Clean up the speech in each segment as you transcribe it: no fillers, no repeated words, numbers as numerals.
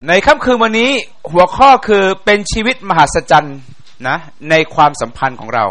ในค่ำคืนวันนี้หัวข้อคือเป็นชีวิตมหัศจรรย์นะในความสัมพันธ์ของเรา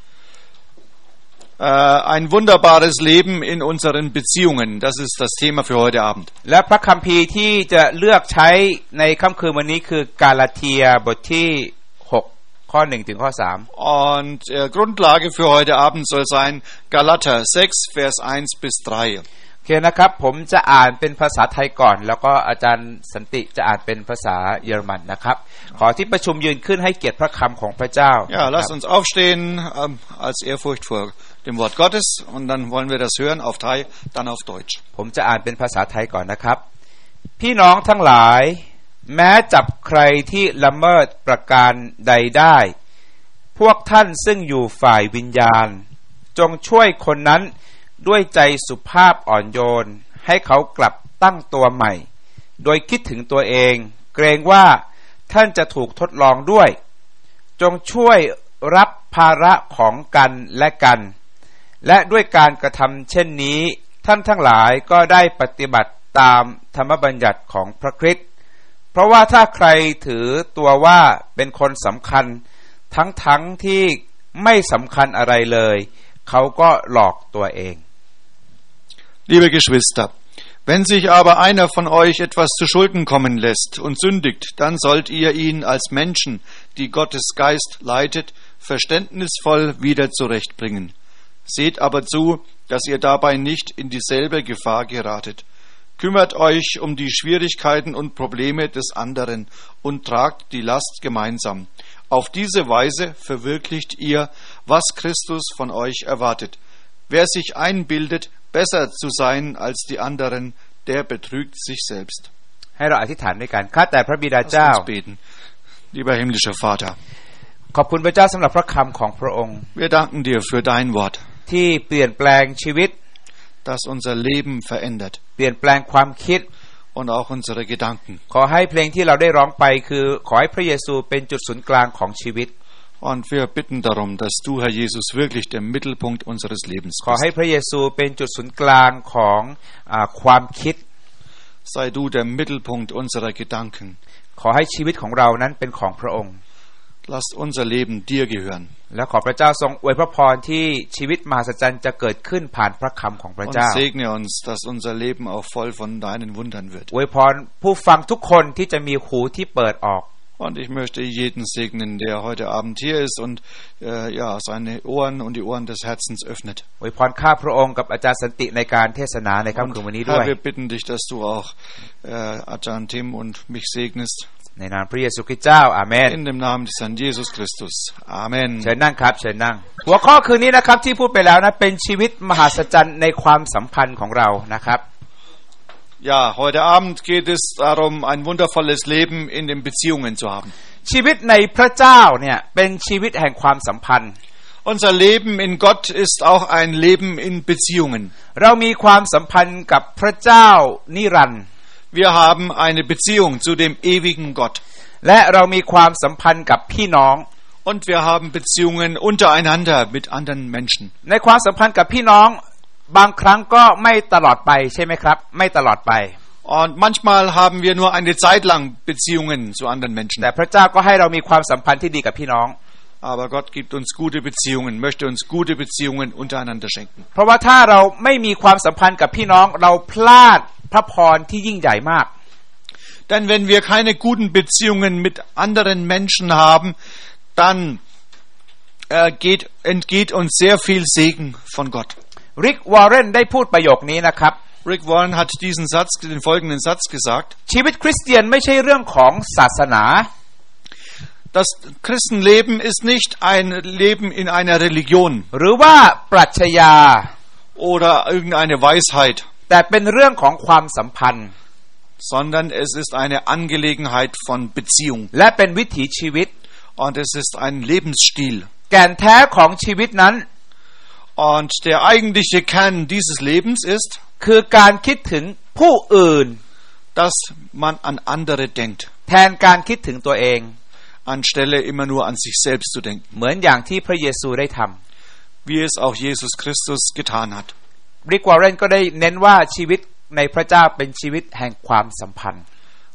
Ein wunderbares Leben in unseren Beziehungen. Das ist das Thema für heute Abend. และพระคัมภีร์ที่จะเลือกใช้ในค่ำคืนวันนี้คือกาลาเทียบทที่6ข้อ1ถึงข้อ3 Und Grundlage für heute Abend soll sein Galater 6 Vers 1 bis 3. โอเคนะครับผมจะอ่านเป็นภาษาไทยก่อนแล้วก็อาจารย์สันติจะอ่านเป็นภาษาเยอรมันนะครับขอที่ประชุมยืนขึ้นให้เกียรติพระคำของพระเจ้า Ja, lasst uns aufstehen als Ehrfurcht vor dem Wort Gottes und dann wollen wir das hören auf Thai, dann auf Deutsch. ผมจะอ่านเป็นภาษาไทยก่อนนะครับพี่น้องทั้งหลายแม้จับใครที่ละเมิดประการใดได้พวกท่านซึ่งอยู่ฝ่ายวิญญาณจงช่วยคนนั้นด้วยใจสุภาพอ่อนโยนให้เขากลับตั้งตัวใหม่โดยคิดถึงตัวเองเกรงว่าท่านจะถูกทดลองด้วยจงช่วยรับภาระของกันและกันและด้วยการกระทำเช่นนี้ท่านทั้งหลายก็ได้ปฏิบัติตามธรรมบัญญัติของพระคริสต์เพราะว่าถ้าใครถือตัวว่าเป็นคนสำคัญทั้งที่ไม่สำคัญอะไรเลยเขาก็หลอกตัวเอง Liebe Geschwister, wenn sich aber einer von euch etwas zu Schulden kommen lässt und sündigt, dann sollt ihr ihn als Menschen, die Gottes Geist leitet, verständnisvoll wieder zurechtbringen. Seht aber zu, dass ihr dabei nicht in dieselbe Gefahr geratet. Kümmert euch um die Schwierigkeiten und Probleme des anderen und tragt die Last gemeinsam. Auf diese Weise verwirklicht ihr, was Christus von euch erwartet. Wer sich einbildet, besser zu sein als die anderen, der betrügt sich selbst. ให้เราอธิษฐานด้วยกันข้าแต่พระบิดาเจ้า Lass uns beten. Lieber himmlischer Vater, ขอบคุณพระเจ้าสำหรับพระคำของพระองค์ wir danken dir für dein Wort, ที่เปลี่ยนแปลงชีวิต das unser Leben verändert เปลี่ยนแปลงความคิด und auch unsere Gedanken. ขอให้เพลงที่เราได้ร้องไปคือขอให้พระเยซูเป็นจุดศูนย์กลางของชีวิต Und wir bitten darum, dass du, Herr Jesus, wirklich der Mittelpunkt unseres Lebens ขอให้ bist. พระเยซูเป็นจุดศูนย์กลางของความคิด Sei du der Mittelpunkt unserer Gedanken. ขอให้ชีวิตของเรานั้นเป็นของพระองค์ Lass unser Leben dir gehören. และขอพระเจ้าทรงอวยพระพรที่ชีวิตมหัศจรรย์จะเกิดขึ้นผ่านพระคำของพระ Und เจ้า segne uns, dass unser Leben auch voll von deinen Wundern wird. อวยพรผู้ฟังทุกคนที่จะมีหูที่เปิดออก Und ich möchte jeden segnen, der heute Abend hier ist und seine Ohren und die Ohren des Herzens öffnet. อวยพรข้าพระองค์กับอาจารย์สันติในการเทศนาในค่ำคืนวันนี้ด้วย Herr, wir bitten dich, dass du auch Ajahn Tim und mich segnest. ในนามพระเยซูคริสต์เจ้าอาเมน In dem Namen des Herrn Jesus Christus. Amen. เชิญนั่งครับเชิญนั่งหัวข้อคืนนี้นะครับที่พูดไปแล้วนะเป็นชีวิตมหัศจรรย์ในความสัมพันธ์ของเรานะครับ Ja, heute Abend geht es darum, ein wundervolles Leben in den Beziehungen zu haben. ชีวิตในพระเจ้าเนี่ยเป็นชีวิตแห่งความสัมพันธ์ Unser Leben in Gott ist auch ein Leben in Beziehungen. เรามีความสัมพันธ์กับพระเจ้านิรันดร์ Wir haben eine Beziehung zu dem ewigen Gott. และเรามีความสัมพันธ์กับพี่น้อง Und wir haben Beziehungen untereinander mit anderen Menschen. ในความสัมพันธ์กับพี่น้องบางครั้งก็ไม่ตลอดไปใช่ไหมครับไม่ตลอดไป Und manchmal haben wir nur eine Zeit lang Beziehungen zu anderen Menschen. แต่พระเจ้าก็ให้เรามีความสัมพันธ์ที่ดีกับพี่น้อง Aber Gott gibt uns gute Beziehungen, möchte uns gute Beziehungen untereinander schenken. เพราะว่าถ้าเราไม่มีความสัมพันธ์กับพี่น้องเราพลาดพระพรที่ยิ่งใหญ่มาก Denn wenn wir keine guten Beziehungen mit anderen Menschen haben, dann entgeht uns sehr viel Segen von Gott. Rick Warren ได้พูดประโยคนี้นะครับ Rick Warren hat den folgenden Satz gesagt. ชีวิตคริสเตียนไม่ใช่เรื่องของศาสนา Das Christenleben ist nicht ein Leben in einer Religion หรือว่าปรัชญา oder irgendeine Weisheit, แต่เป็นเรื่องของความสัมพันธ์ sondern es ist eine Angelegenheit von Beziehung. และเป็นวิถีชีวิต Und es ist ein Lebensstil. แก่นแท้ของชีวิตนั้น Und der eigentliche Kern dieses Lebens ist, คือการคิดถึงผู้อื่น dass man an andere denkt, แทนการคิดถึงตัวเอง anstelle immer nur an sich selbst zu denken, เหมือนอย่างที่พระเยซูได้ทำ wie es auch Jesus Christus getan hat. Rick Warren ก็ได้เน้นว่าชีวิตในพระเจ้าเป็นชีวิตแห่งความสัมพันธ์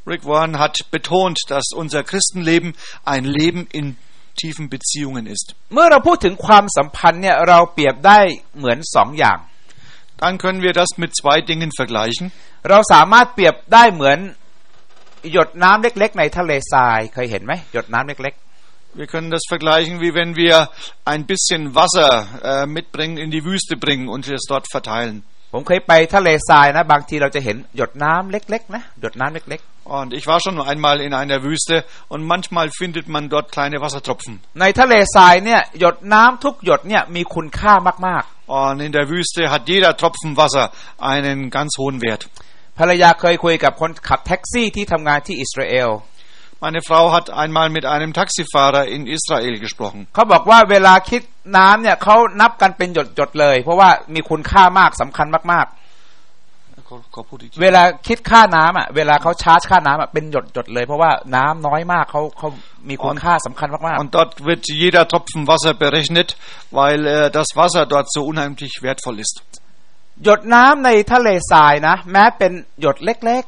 Rick Warren hat betont, dass unser Christenleben ein Leben in tiefen Beziehungen ist. เมื่อเราพูดถึงความสัมพันธ์เนี่ยเราเปรียบได้เหมือนสองอย่าง Dann können wir das mit zwei Dingen vergleichen. เราสามารถเปรียบได้เหมือนหยดน้ำเล็กๆในทะเลทรายเคยเห็นไหมหยดน้ำเล็กๆ Wir können das vergleichen, wie wenn wir ein bisschen Wasser mitbringen, in die Wüste bringen und es dort verteilen. ผมเคยไปทะเลทรายนะบางทีเราจะเห็นหยดน้ำเล็กๆนะหยดน้ำเล็กๆ Und ich war schon einmal in einer Wüste und manchmal findet man dort kleine Wassertropfen. ในทะเลทรายเนี่ยหยดน้ำทุกหยดเนี่ยมีคุณค่ามากๆ Und in der Wüste hat jeder Tropfen Wasser einen ganz hohen Wert. ภรรยาเคยคุยกับคนขับแท็กซี่ที่ทำงานที่อิสราเอล Meine Frau hat einmal mit einem Taxifahrer in Israel gesprochen. เขาบอกว่าเวลาคิดน้ำเนี่ยเขานับกันเป็นหยดๆเลยเพราะว่ามีคุณค่ามากสำคัญมากๆเวลาคิดค่าน้ำอ่ะเวลาเขาชาร์จค่าน้ำอ่ะเป็นหยดๆเลยเพราะว่าน้ำน้อยมากเขามีคุณค่าสำคัญมากๆ Und dort wird jeder Tropfen Wasser berechnet, weil das Wasser dort so unheimlich wertvoll ist. หยดน้ำในทะเลทรายนะแม้เป็นหยดเล็ก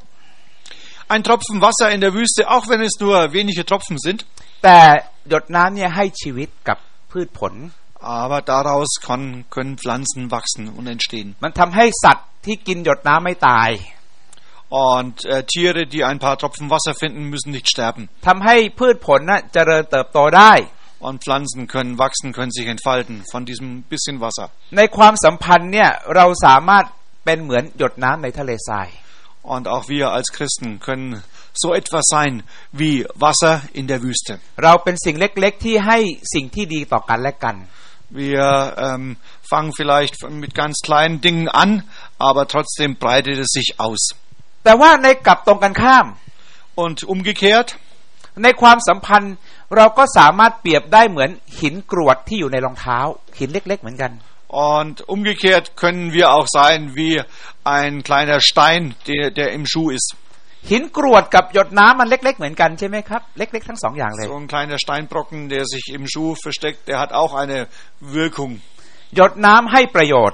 Ein Tropfen Wasser in der Wüste, auch wenn es nur wenige Tropfen sind. แต่หยดน้ำเนี่ยให้ชีวิตกับพืชผล Aber daraus können Pflanzen wachsen und entstehen. มันทำให้สัตว์ที่กินหยดน้ำไม่ตาย Und Tiere, die ein paar Tropfen Wasser finden, müssen nicht sterben. ทำให้พืชผลน่ะเจริญเติบโตได้ Und Pflanzen können wachsen, können sich entfalten von diesem bisschen Wasser. ในความสัมพันธ์เนี่ยเราสามารถเป็นเหมือนหยดน้ำในทะเลทราย Und auch wir als Christen können so etwas sein wie Wasser in der Wüste. เราเป็นสิ่งเล็กๆที่ให้สิ่งที่ดีต่อกันและกัน Wir fangen vielleicht mit ganz kleinen Dingen an, aber trotzdem breitet es sich aus. แต่ว่าในกลับตรงกันข้าม Und umgekehrt, ในความสัมพันธ์เราก็สามารถเปรียบได้เหมือนหินกรวดที่อยู่ในรองเท้าหินเล็กๆเหมือนกัน Und umgekehrt können wir auch sein wie ein kleiner Stein, der im Schuh ist. หินกรวดกับหยดน้ำมันเล็กๆเหมือนกันใช่ไหมครับเล็กๆทั้งสองอย่างเลย So ein kleiner Steinbrocken, der sich im Schuh versteckt, der hat auch eine Wirkung. หยดน้ำให้ประโยชน์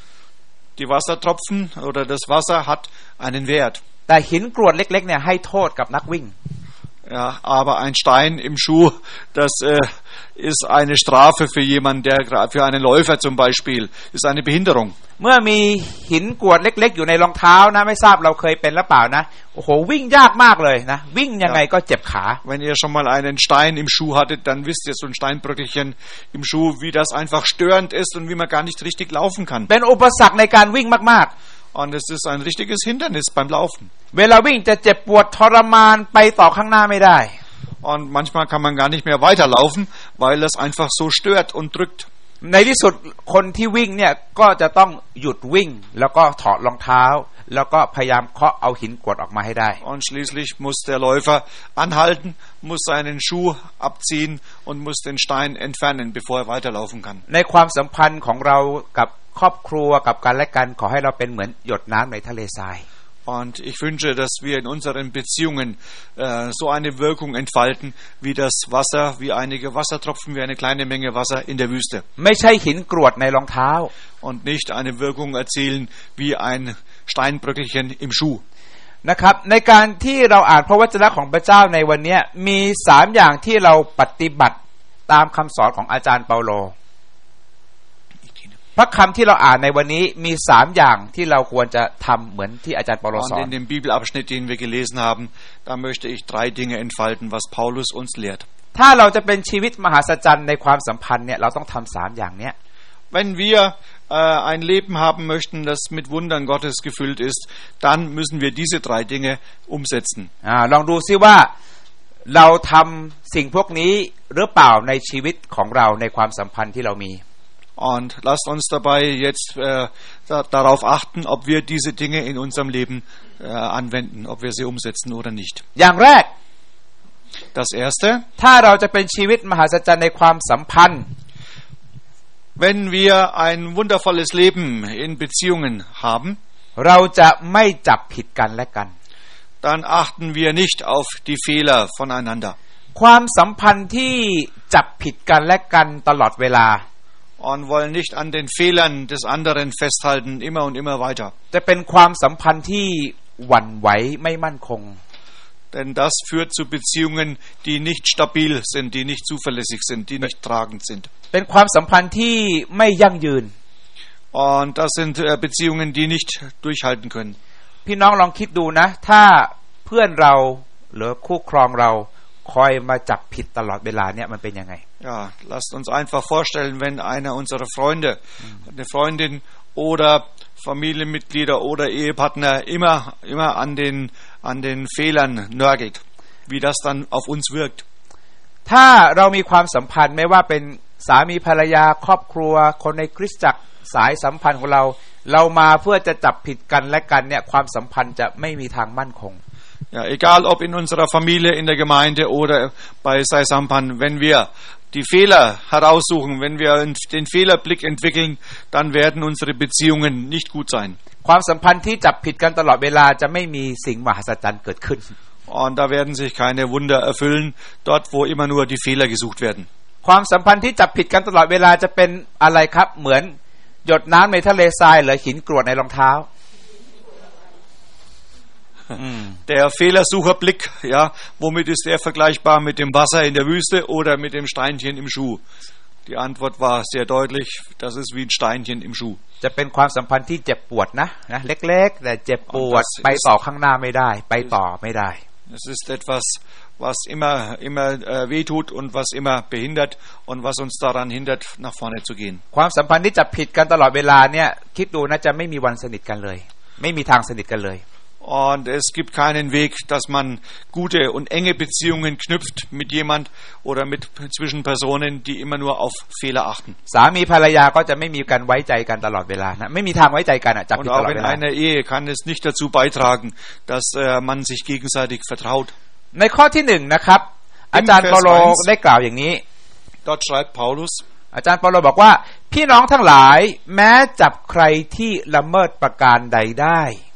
Die Wassertropfen oder das Wasser hat einen Wert. แต่หินกรวดเล็กๆเนี่ยให้โทษกับนักวิ่ง Ja, aber ein Stein im Schuh, das ist eine Strafe für jemanden, für einen Läufer zum Beispiel, ist eine Behinderung. เมื่อมีหินกรวดเล็กๆอยู่ในรองเท้านะไม่ทราบเราเคยเป็นหรือเปล่านะโอ้โหวิ่งยากมากเลยนะวิ่งยังไงก็เจ็บขา Wenn ihr schon mal einen Stein im Schuh hattet, dann wisst ihr so ein Steinbröckelchen im Schuh, wie das einfach störend ist und wie man gar nicht richtig laufen kann. เป็นอุปสรรคในการวิ่งมาก Und es ist ein richtiges Hindernis beim Laufen. ๆเวลาวิ่งจะเจ็บปวดทรมานไปต่อข้างหน้าไม่ได้ Und manchmal kann man gar nicht mehr weiterlaufen, weil es einfach so stört und drückt. ในที่สุดคนที่วิ่งเนี่ยก็จะต้องหยุดวิ่งแล้วก็ถอดรองเท้าแล้วก็พยายามเคาะเอาหินกรวดออกมาให้ได้ Und schließlich muss der Läufer anhalten, muss seinen Schuh abziehen und muss den Stein entfernen, bevor er weiterlaufen kann. ในความสัมพันธ์ของเรากับครอบครัวกับกันและกันขอให้เราเป็นเหมือนหยดน้ำในทะเลทราย Und ich wünsche, dass wir in unseren Beziehungen so eine Wirkung entfalten, wie das Wasser, wie einige Wassertropfen, wie eine kleine Menge Wasser in der Wüste. ไม่ใช่หินกรวดในรองเท้า Und nicht eine Wirkung erzielen wie ein Steinbröckelchen im Schuh. นะครับในการที่เราอ่านพระวจนะของพระเจ้าในวันนี้มี3อย่างที่เราปฏิบัติตามคำสอนของอาจารย์เปาโลพระคำที่เราอ่านในวันนี้มี3อย่างที่เราควรจะทำเหมือนที่อาจารย์เปาโลสอน Und in dem Bibelabschnitt, den wir gelesen haben, da möchte ich 3 Dinge entfalten, was Paulus uns lehrt. ถ้าเราจะเป็นชีวิตมหัศจรรย์ในความสัมพันธ์เนี่ยเราต้องทำ3อย่างเนี้ย Wenn wir ein Leben haben möchten, das mit Wundern Gottes gefüllt ist, dann müssen wir diese 3 Dinge umsetzen. ลองดูซิว่าเราทำสิ่งพวกนี้หรือเปล่าในชีวิตของเราในความสัมพันธ์ที่เรามี Und lasst uns dabei jetzt darauf achten, ob wir diese Dinge in unserem Leben anwenden, ob wir sie umsetzen oder nicht. อย่างแรก Das erste, ถ้าเราจะเป็นชีวิตมหัศจรรย์ในความสัมพันธ์ wenn wir ein wundervolles Leben in Beziehungen haben, เราจะไม่จับผิดกันและกัน dann achten wir nicht auf die Fehler voneinander. ความสัมพันธ์ที่จับผิดกันและกันตลอดเวลา Und wollen nicht an den Fehlern des anderen festhalten, immer und immer weiter. จะเป็นความสัมพันธ์ที่หวั่นไหวไม่มั่นคง Denn das führt zu Beziehungen, die nicht stabil sind, die nicht zuverlässig sind, die nicht tragend sind. เป็นความสัมพันธ์ที่ไม่ยั่งยืน Und das sind Beziehungen, die nicht durchhalten können. พี่น้องลองคิดดูนะถ้าเพื่อนเราหรือคู่ครองเราคอยมาจับผิดตลอดเวลาเนี่ยมันเป็นยังไง Ja, lasst uns einfach vorstellen, wenn einer unserer Freunde, eine Freundin oder Familienmitglieder oder Ehepartner immer an den Fehlern nörgelt, wie das dann auf uns wirkt. ถ้าเรามีความสัมพันธ์ไม่ว่าเป็นสามีภรรยาครอบครัวคนในคริสตจักรสายสัมพันธ์ของเรามาเพื่อจะจับผิดกันและกันเนี่ยความสัมพันธ์จะไม่มีทางมั่นคง Ja, egal ob in unserer Familie, in der Gemeinde oder bei Sai Sampan, wenn wir die Fehler heraussuchen, wenn wir den Fehlerblick entwickeln, dann werden unsere Beziehungen nicht gut sein. ความสัมพันธ์ที่จับผิดกันตลอดเวลาจะไม่มีสิ่งมหัศจรรย์เกิดขึ้น Und da werden sich keine Wunder erfüllen, dort wo immer nur die Fehler gesucht werden. ความสัมพันธ์ที่จับผิดกันตลอดเวลาจะเป็นอะไรครับเหมือนหยดน้ำในทะเลทรายหรือหินกรวดในรองเท้า Der Fehlersucherblick, ja, womit ist er vergleichbar? Mit dem Wasser in der Wüste oder mit dem Steinchen im Schuh? Die Antwort war sehr deutlich, das ist wie ein Steinchen im Schuh. จะเป็นความสัมพันธ์ที่เจ็บปวดนะเล็กๆแต่เจ็บปวดไปต่อข้างหน้าไม่ได้ไปต่อไม่ได้ Es ist etwas, was immer wehtut und was immer behindert und was uns daran hindert, nach vorne zu gehen. ความสัมพันธ์ที่จับผิดกันตลอดเวลาเนี่ยคิดดูนะจะไม่มีวันสนิทกันเลยไม่มีทางสนิทกันเลย Und es gibt keinen Weg, dass man gute und enge Beziehungen knüpft mit jemand oder mit zwischen Personen, die immer nur auf Fehler achten. สามีภรรยาก็จะไม่มีการไว้ใจกันตลอดเวลานะไม่มีทางไว้ใจกันจับผิดตลอดเวลา Und auch in einer Ehe kann es nicht dazu beitragen, dass man sich gegenseitig vertraut. ในข้อที่1นะครับอาจารย์เปาโลได้กล่าวอย่างนี้ Dort schreibt Paulus อาจารย์เปาโลบอกว่าพี่น้องทั้งหลายแม้จับใครที่ละเมิดประการใดได้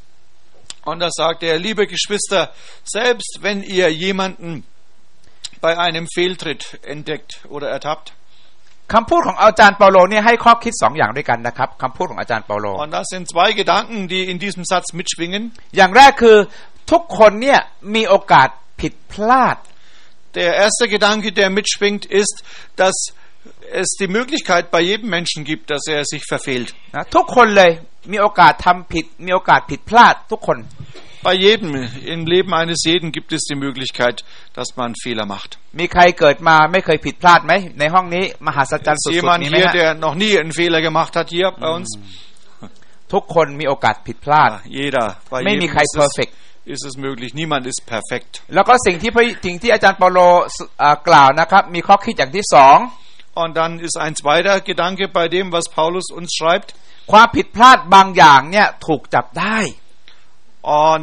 Und da sagt er, liebe Geschwister, selbst wenn ihr jemanden bei einem Fehltritt entdeckt oder ertappt. คำพูดของอาจารย์เปาโลเนี่ยให้ข้อคิด2อย่างด้วยกันนะครับคำพูดของอาจารย์เปาโล Und das sind zwei Gedanken, die in diesem Satz mitschwingen. อย่างแรกคือทุกคนเนี่ยมีโอกาสผิดพลาด Der erste Gedanke, der mitschwingt, ist, dass es die Möglichkeit bei jedem Menschen gibt, dass er sich verfehlt. นะทุกคนเลยมีโอกาสทำผิดมีโอกาสผิดพลาดทุกคน Bei jedem, im Leben eines jeden gibt es die Möglichkeit, dass man Fehler macht. มีใครเกิดมาไม่เคยผิดพลาดไหมในห้องนี้มหัศจรรย์สุดๆ Jemand นี้ไหม hier, ฮะ der noch nie einen Fehler gemacht hat hier bei uns? ทุกคนมีโอกาสผิดพลาด Jeder. Bei ไม่มี jedem ใคร perfect ist es möglich. Niemand ist perfekt. แล้วก็สิ่งที่อาจารย์เปาโลกล่าวนะครับมีข้อคิดอย่างที่2 Und dann ist ein zweiter Gedanke bei dem, was Paulus uns schreibt. ความผิดพลาดบางอย่างเนี่ยถูกจับได้ Und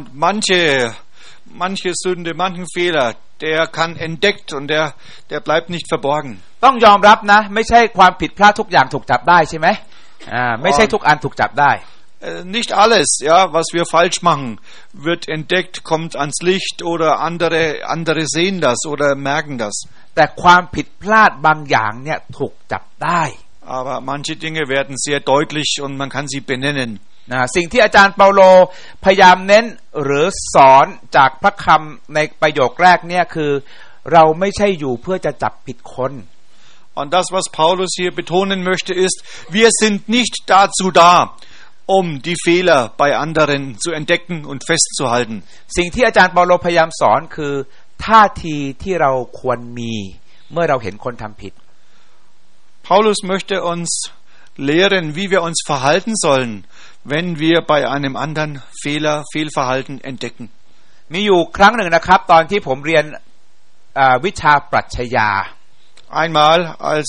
manche Sünde, manchen Fehler, der kann entdeckt und der bleibt nicht verborgen. ต้องยอมรับนะไม่ใช่ความผิดพลาดทุกอย่างถูกจับได้ใช่ไหมไม่ใช่ทุกอันถูกจับได้ Nicht alles, ja, was wir falsch machen, wird entdeckt, kommt ans Licht oder andere sehen das oder merken das. แต่ความผิดพลาดบางอย่างเนี่ยถูกจับได้ Aber manche Dinge werden sehr deutlich und man kann sie benennen. สิ่งที่อาจารย์เปาโลพยายามเน้นหรือสอนจากพระคำในประโยคแรกเนี่ยคือเราไม่ใช่อยู่เพื่อจะจับผิดคน Und das, was Paulus hier betonen möchte, ist, wir sind nicht dazu da, um die Fehler bei anderen zu entdecken und festzuhalten. สิ่งที่อาจารย์เปาโลพยายามสอนคือท่าทีที่เราควรมีเมื่อเราเห็นคนทำผิด Paulus möchte uns lehren, wie wir uns verhalten sollen, wenn wir bei einem anderen Fehlverhalten entdecken. มีอยู่ครั้งหนึ่งนะครับตอนที่ผมเรียนวิชาปรัชญา Einmal,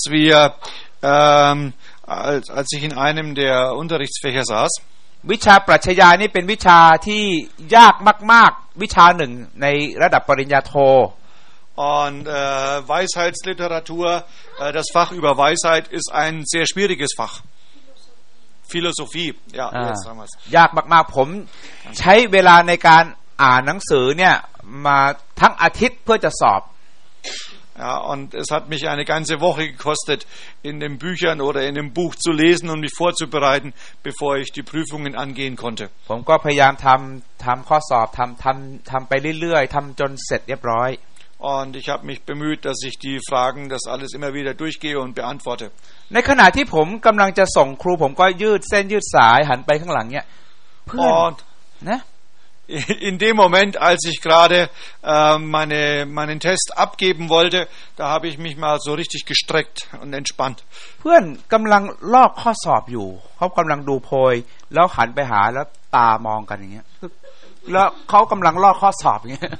als ich in einem der Unterrichtsfächer saß, วิชาปรัชญานี่เป็นวิชาที่ยากมากๆวิชาหนึ่งในระดับปริญญาโท Und Weisheitsliteratur, das Fach über Weisheit ist ein sehr schwieriges Fach. Philosophie, ja, jetzt haben wir es. ยากมากๆผมใช้เวลาในการอ่านหนังสือเนี่ยมาทั้งอาทิตย์เพื่อจะสอบ Ja, und es hat mich eine ganze Woche gekostet, in den Büchern oder in dem Buch zu lesen und mich vorzubereiten, bevor ich die Prüfungen angehen konnte. ผมก็พยายามทำข้อสอบทำไปเรื่อยๆทำจนเสร็จเรียบร้อย Und ich habe mich bemüht, dass ich die Fragen, das alles immer wieder durchgehe und beantworte. ในขณะที่ผมกำลังจะส่งครูผมก็ยืดเส้นยืดสายหันไปข้างหลังเนี่ยเพื่อนนะ In dem Moment, als ich gerade meinen Test abgeben wollte, da habe ich mich mal so richtig gestreckt und entspannt. เพื่อนกำลังลอกข้อสอบอยู่เขากำลังดูโพยแล้วหันไปหาแล้วตามองกันอย่างเงี้ยแล้วเขากำลังลอกข้อสอบอย่างเงี้ย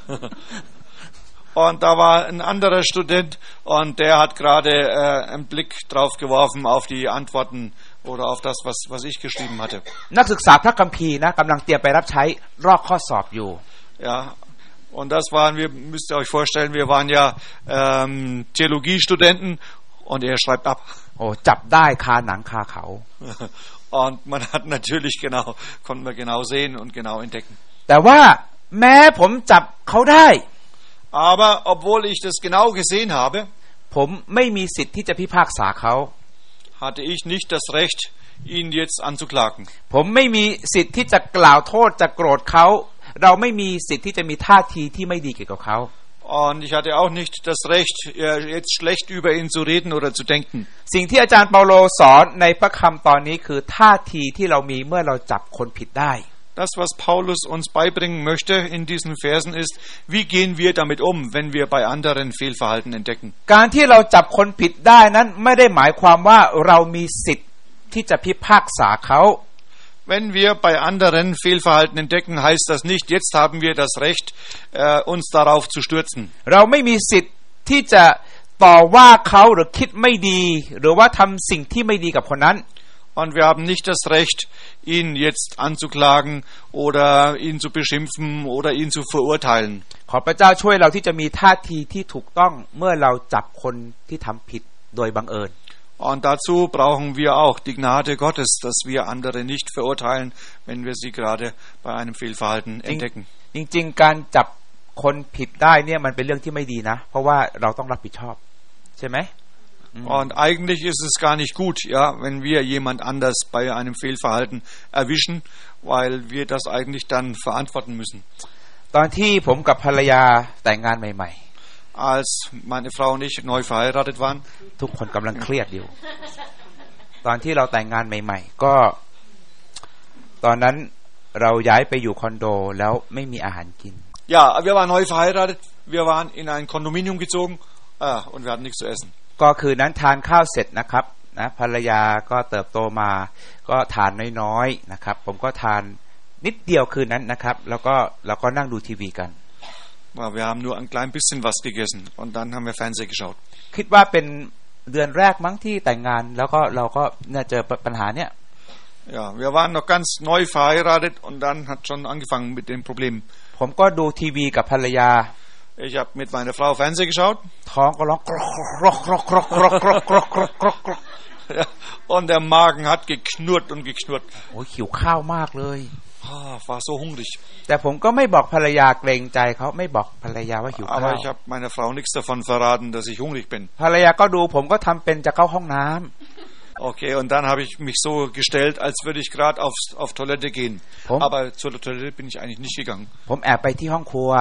Und da war ein anderer Student und der hat gerade einen Blick drauf geworfen auf die Antworten oder auf das, was ich geschrieben hatte. นักศึกษาพระคัมภีร์นะกำลังเตรียมไปรับใช้ลอกข้อสอบอยู่ Ja, und das waren wir, müsst ihr euch vorstellen, wir waren ja Theologiestudenten und er schreibt ab. โอ้จับได้คาหนังคาเขา Und man hat natürlich konnten wir genau sehen und genau entdecken. แต่ว่าแม้ผมจับเขาได้ Aber obwohl ich das genau gesehen habe, ผมไม่มีสิทธิ์ที่จะพิพากษาเขา hatte ich nicht das Recht, ihn jetzt anzuklagen. ผมไม่มีสิทธิ์ที่จะกล่าวโทษจะโกรธเขาเราไม่มีสิทธิ์ที่จะมีท่าทีที่ไม่ดีเกี่ยวกับเขา Und ich hatte auch nicht das Recht, jetzt schlecht über ihn zu reden oder zu denken. สิ่งที่อาจารย์เปาโลสอนในพระคำตอนนี้คือท่าทีที่เรามีเมื่อเราจับคนผิดได้ Das, was Paulus uns beibringen möchte in diesen Versen ist, wie gehen wir damit um, wenn wir bei anderen Fehlverhalten entdecken. การที่เราจับคนผิดได้นั้นไม่ได้หมายความว่าเรามีสิทธิ์ที่จะพิพากษาเขา Wenn wir bei anderen Fehlverhalten entdecken, heißt das nicht, jetzt haben wir das Recht, uns darauf zu stürzen. เราไม่มีสิทธิ์ที่จะต่อว่าเขาหรือคิดไม่ดีหรือว่าทำสิ่งที่ไม่ดีกับคนนั้น Und wir haben nicht das Recht, ihn jetzt anzuklagen oder ihn zu beschimpfen oder ihn zu verurteilen. ขอพระเจ้าช่วยเราที่จะมีท่าทีที่ถูกต้องเมื่อเราจับคนที่ทำผิดโดยบังเอิญ Und dazu brauchen wir auch die Gnade Gottes, dass wir andere nicht verurteilen, wenn wir sie gerade bei einem Fehlverhalten entdecken. จริงๆการจับคนผิดได้เนี่ยมันเป็นเรื่องที่ไม่ดีนะเพราะว่าเราต้องรับผิดชอบใช่ไหม Und eigentlich ist es gar nicht gut, ja, wenn wir jemand anders bei einem Fehlverhalten erwischen, weil wir das eigentlich dann verantworten müssen. ตอนที่ผมกับภรรยาแต่งงานใหม่ Als meine Frau und ich neu verheiratet waren, ๆทุกคนกำลังเครียดอยู่ ตอนที่เราแต่งงานใหม่ๆก็ตอนนั้นเราย้ายไปอยู่คอนโดแล้วไม่มีอาหารกิน Ja, wir waren neu verheiratet, wir waren in ein Kondominium gezogen und wir hatten nichts zu essen. ก็คือนั้นทานข้าวเสร็จนะครับนะภรรยาก็เติบโตมาก็ทานน้อยๆนะครับผมก็ทานนิดเดียวคืนนั้นนะครับแล้วก็นั่งดูทีวีกัน Wir haben nur ein klein bisschen was gegessen und dann haben wir Fernsehen geschaut. คิดว่าเป็นเดือนแรกมั้งที่แต่งงานแล้วก็เราก็เนี่ยเจอปัญหาเนี่ย Ja, wir waren noch ganz neu verheiratet und dann hat schon angefangen mit dem Problem. ผมก็ดูทีวีกับภรรยา Ich habe mit meiner Frau Fernsehen geschaut. ท้องก็ร้องกรอกกรอกกรอกกรอกกรอกกรอกกรอกกรอกกรอกกรอก Ja, und der Magen hat geknurrt und geknurrt. โอ้ยหิวข้าวมากเลย War so hungrig. แต่ผมก็ไม่บอกภรรยาเกรงใจเขาไม่บอกภรรยาว่าหิวข้าว Aber ich habe meiner Frau nichts davon verraten, dass ich hungrig bin. ภรรยาก็ดูผมก็ทำเป็นจะเข้าห้องน้ำ Okay, und dann habe ich mich so gestellt, als würde ich gerade auf Toilette gehen. Aber zur Toilette bin ich eigentlich nicht gegangen. ผมแอบไปที่ห้องครัว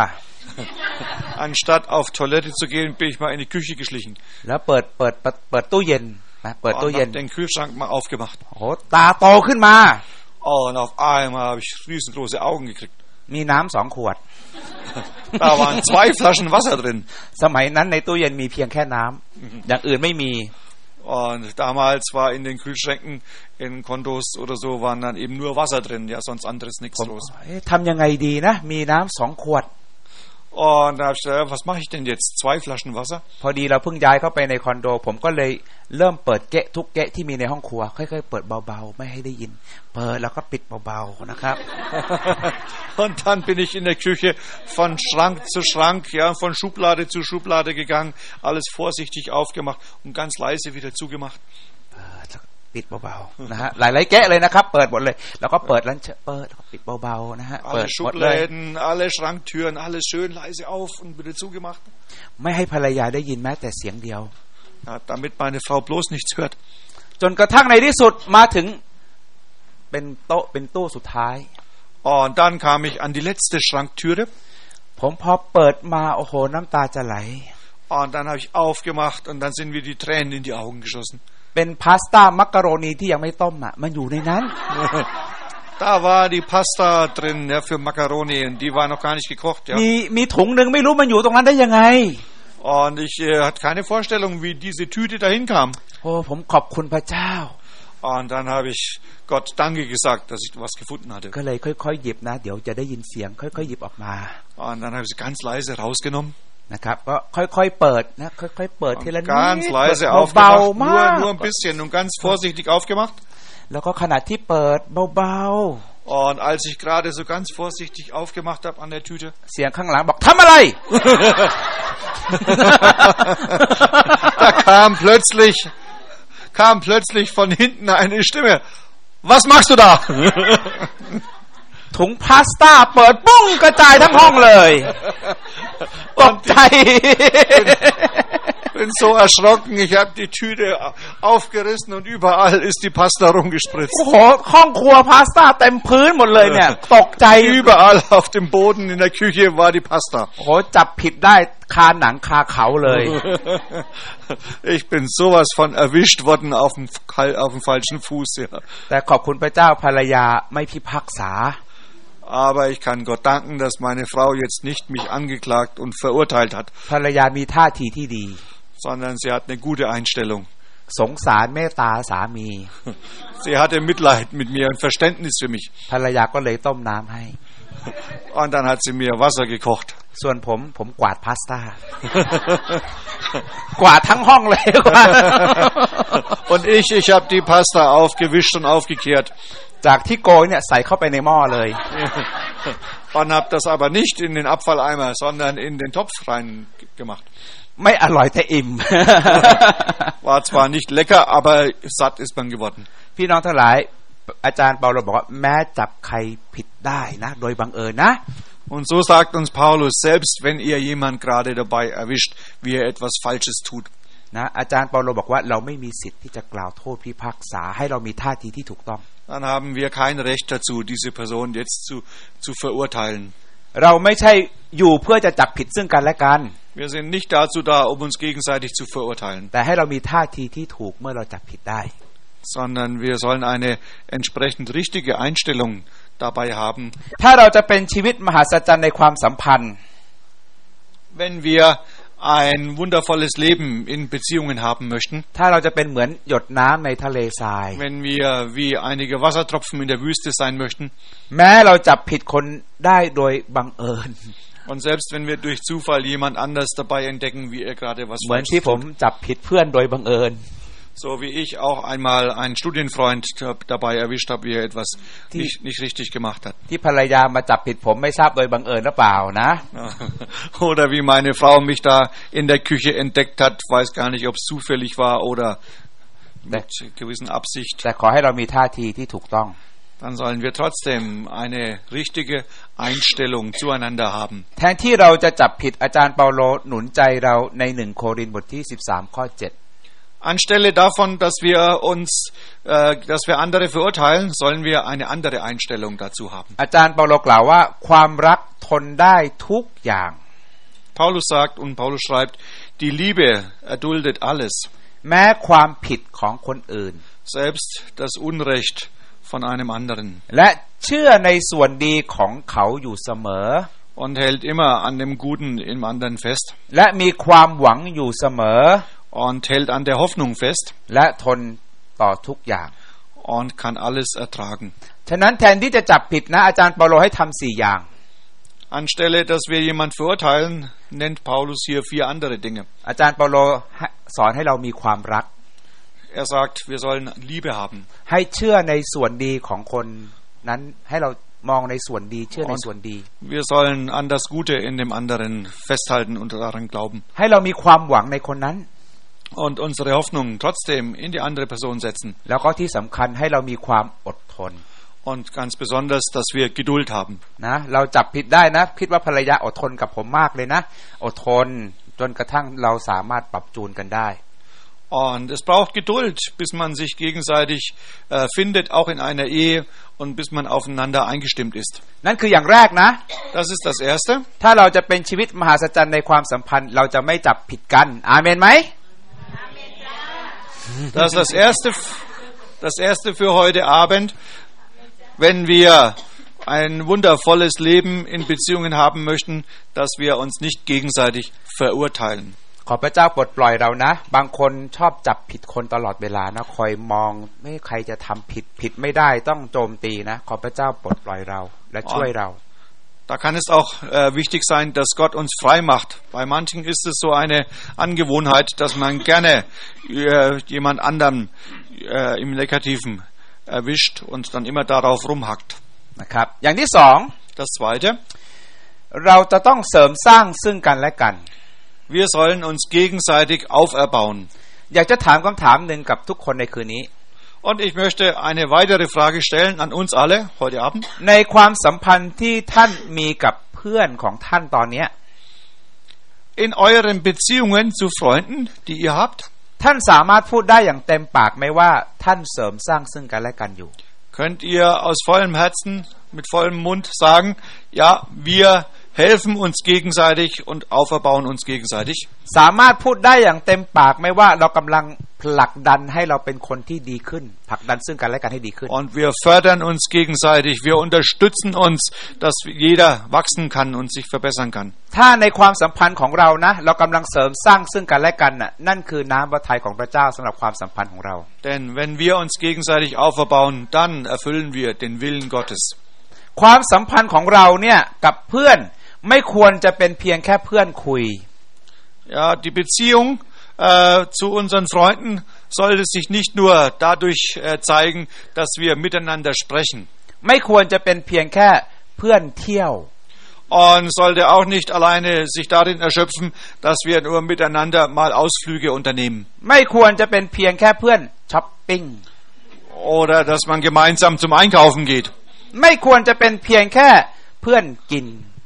Anstatt auf Toilette zu gehen, bin ich mal in die Küche geschlichen. แล้วเปิดตู้เย็นนะเปิดตู้เย็น Und den Kühlschrank mal aufgemacht. โอ้ตาโตขึ้นมา Und auf einmal habe ich riesengroße Augen gekriegt. มีน้ำ2 ขวด Da waren 2 Flaschen Wasser drin. สมัยนั้นในตู้เย็นมีเพียงแค่น้ำอย่างอื่นไม่มี Und damals war in den Kühlschränken, in Kondos oder so, waren dann eben nur Wasser drin, ja, sonst anderes nichts los. ทำยังไงดีนะมีน้ำ2 ขวด Und da habe ich gesagt, was mache ich denn jetzt? 2 Flaschen Wasser? พอดีเราเพิ่งย้ายเข้าไปในคอนโดผมก็เลยเริ่มเปิดเกะทุกเกะที่มีในห้องครัวค่อยๆเปิดเบาๆไม่ให้ได้ยินเปิดแล้วก็ปิดเบาๆนะครับ Und dann bin ich in der Küche von Schrank zu Schrank, ja, von Schublade zu Schublade gegangen, alles vorsichtig aufgemacht und ganz leise wieder zugemacht. ปิดเบาๆนะฮะหลายๆแกะเลยนะครับเปิดหมดเลยแล้วก็เปิดแล้วเปิดแล้วก็ปิดเบาๆนะฮะเปิด Alle หมดเลย Schubläden, alle Schranktüren, alles schön leise auf und wieder zugemacht. ไม่ให้ภรรยาได้ยินแม้แต่เสียงเดียว Ja, damit meine Frau bloß nichts hört. จนกระทั่งในที่สุดมาถึงเป็นโต๊ะเป็นตู้สุดท้าย Und dann kam ich an die letzte Schranktüre. ผมพอเปิดมาโอ้โหน้ำตาจะไหล Und dann habe ich aufgemacht und dann sind mir die Tränen in die Augen geschossen. เป็นพาสต้ามักกะโรนีที่ยังไม่ต้มอ่ะมันอยู่ในนั้น Da war die Pasta drin, ja, für Macaroni und die war noch gar nicht gekocht, ja. มีถุงนึงไม่รู้มันอยู่ตรงนั้นได้ยังไง Und ich hatte keine Vorstellung, wie diese Tüte dahin kam. โอ้ผมขอบคุณพระเจ้า Und dann habe ich Gott Danke gesagt, dass ich was gefunden hatte. ก็เลยค่อยๆหยิบนะเดี๋ยวจะได้ยินเสียงค่อยๆหยิบออกมา Und dann habe ich sie ganz leise rausgenommen. นะครับก็ค่อยๆเปิดนะค่อยๆเปิดทีละนิด Ganz leise เบา aufgemacht, ๆมาก nur ein bisschen und ganz vorsichtig aufgemacht. แล้วก็ขณะที่เปิดเบา Und als ich gerade so ganz vorsichtig aufgemacht habe an der Tüte, ๆเสียงข้างหลังบอกทำอะไร da kam plötzlich von hinten eine Stimme. Was machst du da? ถุงพาสต้าเปิดปุ้งกระจายทั้งห้องเลยตกใจ Bin so erschrocken, ich habe die Tüte aufgerissen und überall ist die Pasta rumgespritzt. โอ้โหห้องครัวพาสต้าเต็มพื้นหมดเลยเนี่ยตกใจ Überall auf dem Boden in der Küche war die Pasta. โอ้โหจับผิดได้คาหนังคาเขาเลย Ich bin sowas von erwischt worden auf dem falschen Fuß. Ja. แต่ขอบคุณพระเจ้าภรรยาไม่พิพากษา Aber ich kann Gott danken, dass meine Frau jetzt nicht mich angeklagt und verurteilt hat, ภรรยามีท่าทีที่ดี sondern sie hat eine gute Einstellung. สงสารเมตตาสามี Sie hatte Mitleid mit mir und Verständnis für mich. ภรรยาก็เลยต้มน้ำให้ Und dann hat sie mir Wasser gekocht. ส่วนผมกวาดพาสต้า กวาดทั้งห้องเลย Und ich habe die Pasta aufgewischt und aufgekehrt. จากที่โกยเนี่ยใส่เข้าไปในหม้อเลย Und habe das aber nicht in den Abfalleimer, sondern in den Topf rein gemacht. ไม่อร่อยแต่อิ่ม War zwar nicht lecker, aber satt ist man geworden. พี่น้องทั้งหลายอาจารย์เปาโลบอกว่าแม้จับใครผิดได้นะโดยบังเอิญนะ Und so sagt uns Paulus, selbst wenn ihr jemand gerade dabei erwischt, wie er etwas Falsches tut. นะอาจารย์เปาโลบอกว่าเราไม่มีสิทธิ์ที่จะกล่าวโทษพิพากษาให้เรามีท่าทีที่ถูกต้อง Dann haben wir kein Recht dazu, diese Person jetzt zu verurteilen. เราไม่ใช่อยู่เพื่อจะจับผิดซึ่งกันและกัน Wir sind nicht dazu da, um uns gegenseitig zu verurteilen. แต่ให้เรามีท่าทีที่ถูกเมื่อเราจับผิดได้ Sondern wir sollen eine entsprechend richtige Einstellung dabei haben. ถ้าเราจะเป็นชีวิตมหัศจรรย์ในความสัมพันธ์ Wenn wir ein wundervolles Leben in Beziehungen haben möchten, ถ้าเราจะเป็นเหมือนหยดน้ำในทะเลทราย wenn wir wie einige Wassertropfen in der Wüste sein möchten, แม้เราจับผิดคนได้โดยบังเอิญ und selbst wenn wir durch Zufall jemand anders dabei entdecken, wie er gerade was เหมือน falsch ที่ผม tut, จับผิดเพื่อนโดยบังเอิญ so wie ich auch einmal einen Studienfreund dabei erwischt habe, wie er etwas nicht richtig gemacht hat. ที่ภรรยามาจับผิดผมไม่ทราบโดยบังเอิญหรือเปล่านะ Oder wie meine Frau mich da in der Küche entdeckt hat, weiß gar nicht, ob es zufällig war oder mit gewissen Absicht. แต่ขอให้เรามีท่าทีที่ถูกต้อง Dann sollen wir trotzdem eine richtige Einstellung zueinander haben. แทนที่เราจะจับผิดอาจารย์เปาโลหนุนใจเราใน1 โครินธ์บทที่13ข้อ7 Anstelle davon, dass wir andere verurteilen, sollen wir eine andere Einstellung dazu haben. อาจารย์เปาโลกล่าวว่าความรักทนได้ทุกอย่าง Paulus sagt und Paulus schreibt, die Liebe erduldet alles, แม้ความผิดของคนอื่น selbst das Unrecht von einem anderen. และเชื่อในส่วนดีของเขาอยู่เสมอ Und hält immer an dem Guten im anderen fest. และมีความหวังอยู่เสมอ Und hält an der Hoffnung fest. และทนต่อทุกอย่าง Und kann alles ertragen. ฉะนั้นแทนที่จะจับผิดนะอาจารย์เปาโลให้ทำ4 อย่าง Anstelle, dass wir jemand verurteilen, nennt Paulus hier 4 andere Dinge. อาจารย์เปาโลสอนให้เรามีความรัก Er sagt, wir sollen Liebe haben. ให้เชื่อในส่วนดีของคนนั้นให้เรามองในส่วนดีเชื่อในส่วนดี Wir sollen an das Gute in dem anderen festhalten und daran glauben. ให้เรามีความหวังในคนนั้น und unsere Hoffnung trotzdem in die andere Person setzen. แล้วก็ที่สำคัญให้เรามีความอดทน Und ganz besonders, dass wir Geduld haben. นะเราจับผิดได้นะคิดว่าภรรยาอดทนกับผมมากเลยนะอดทนจนกระทั่งเราสามารถปรับจูนกันได้ Und es braucht Geduld, bis man sich gegenseitig findet, auch in einer Ehe, und bis man aufeinander eingestimmt ist. นั่นคืออย่างแรกนะ Das ist das Erste. ถ้าเราจะเป็นชีวิตมหัศจรรย์ในความสัมพันธ์เราจะไม่จับผิดกันอาเมนไหม Das ist das Erste für heute Abend. Wenn wir ein wundervolles Leben in Beziehungen haben möchten, dass wir uns nicht gegenseitig verurteilen. ขอพระเจ้าปลดปล่อยเรานะบางคนชอบจับผิดคนตลอดเวลานะคอยมองไม่ใครจะทำผิดไม่ได้ต้องโจมตีนะขอพระเจ้าปลดปล่อยเราและช่วยเรา Da kann es auch wichtig sein, dass Gott uns frei macht. Bei manchen ist es so eine Angewohnheit, dass man gerne jemand anderen im Negativen erwischt und dann immer darauf rumhackt. นะครับอย่างที่สอง Das Zweite, เราจะต้องเสริมสร้างซึ่งกันและกัน wir sollen uns gegenseitig auferbauen. อยากจะถามคำถามหนึ่งกับทุกคนในคืนนี้ Und ich möchte eine weitere Frage stellen an uns alle heute Abend. ในความสัมพันธ์ที่ท่านมีกับเพื่อนของท่านตอนนี้ In euren Beziehungen zu Freunden, die ihr habt, ท่านสามารถพูดได้อย่างเต็มปากไหมว่าท่านเสริมสร้างซึ่งกันและกันอยู่ könnt ihr aus vollem Herzen, mit vollem Mund sagen, ja, wir helfen uns gegenseitig und auferbauen uns gegenseitig. สามารถพูดได้อย่างเต็มปากไหมว่าเรากำลังผลักดันให้เราเป็นคนที่ดีขึ้นผลักดันซึ่งกันและกันให้ดีขึ้น Und wir fördern uns gegenseitig, wir unterstützen uns, dass jeder wachsen kann und sich verbessern kann. ถ้าในความสัมพันธ์ของเรานะเรากำลังเสริมสร้างซึ่งกันและกันน่ะนั่นคือน้ำพระทัยของพระเจ้าสำหรับความสัมพันธ์ของเรา Denn wenn wir uns gegenseitig auferbauen, dann erfüllen wir den Willen Gottes. ความสัมพันธ์ของเราเนี่ยกับเพื่อนไม่ควรจะเป็นเพียงแค่เพื่อนคุย Ja, die Beziehung zu unseren Freunden sollte sich nicht nur dadurch zeigen, dass wir miteinander sprechen. ไม่ควรจะเป็นเพียงแค่เพื่อนเที่ยว Und sollte auch nicht alleine sich darin erschöpfen, dass wir nur miteinander mal Ausflüge unternehmen. ไม่ควรจะเป็นเพียงแค่เพื่อนช้อปปิ้ง Oder dass man gemeinsam zum Einkaufen geht. ไม่ควรจะเป็นเพียงแค่เพื่อนกิน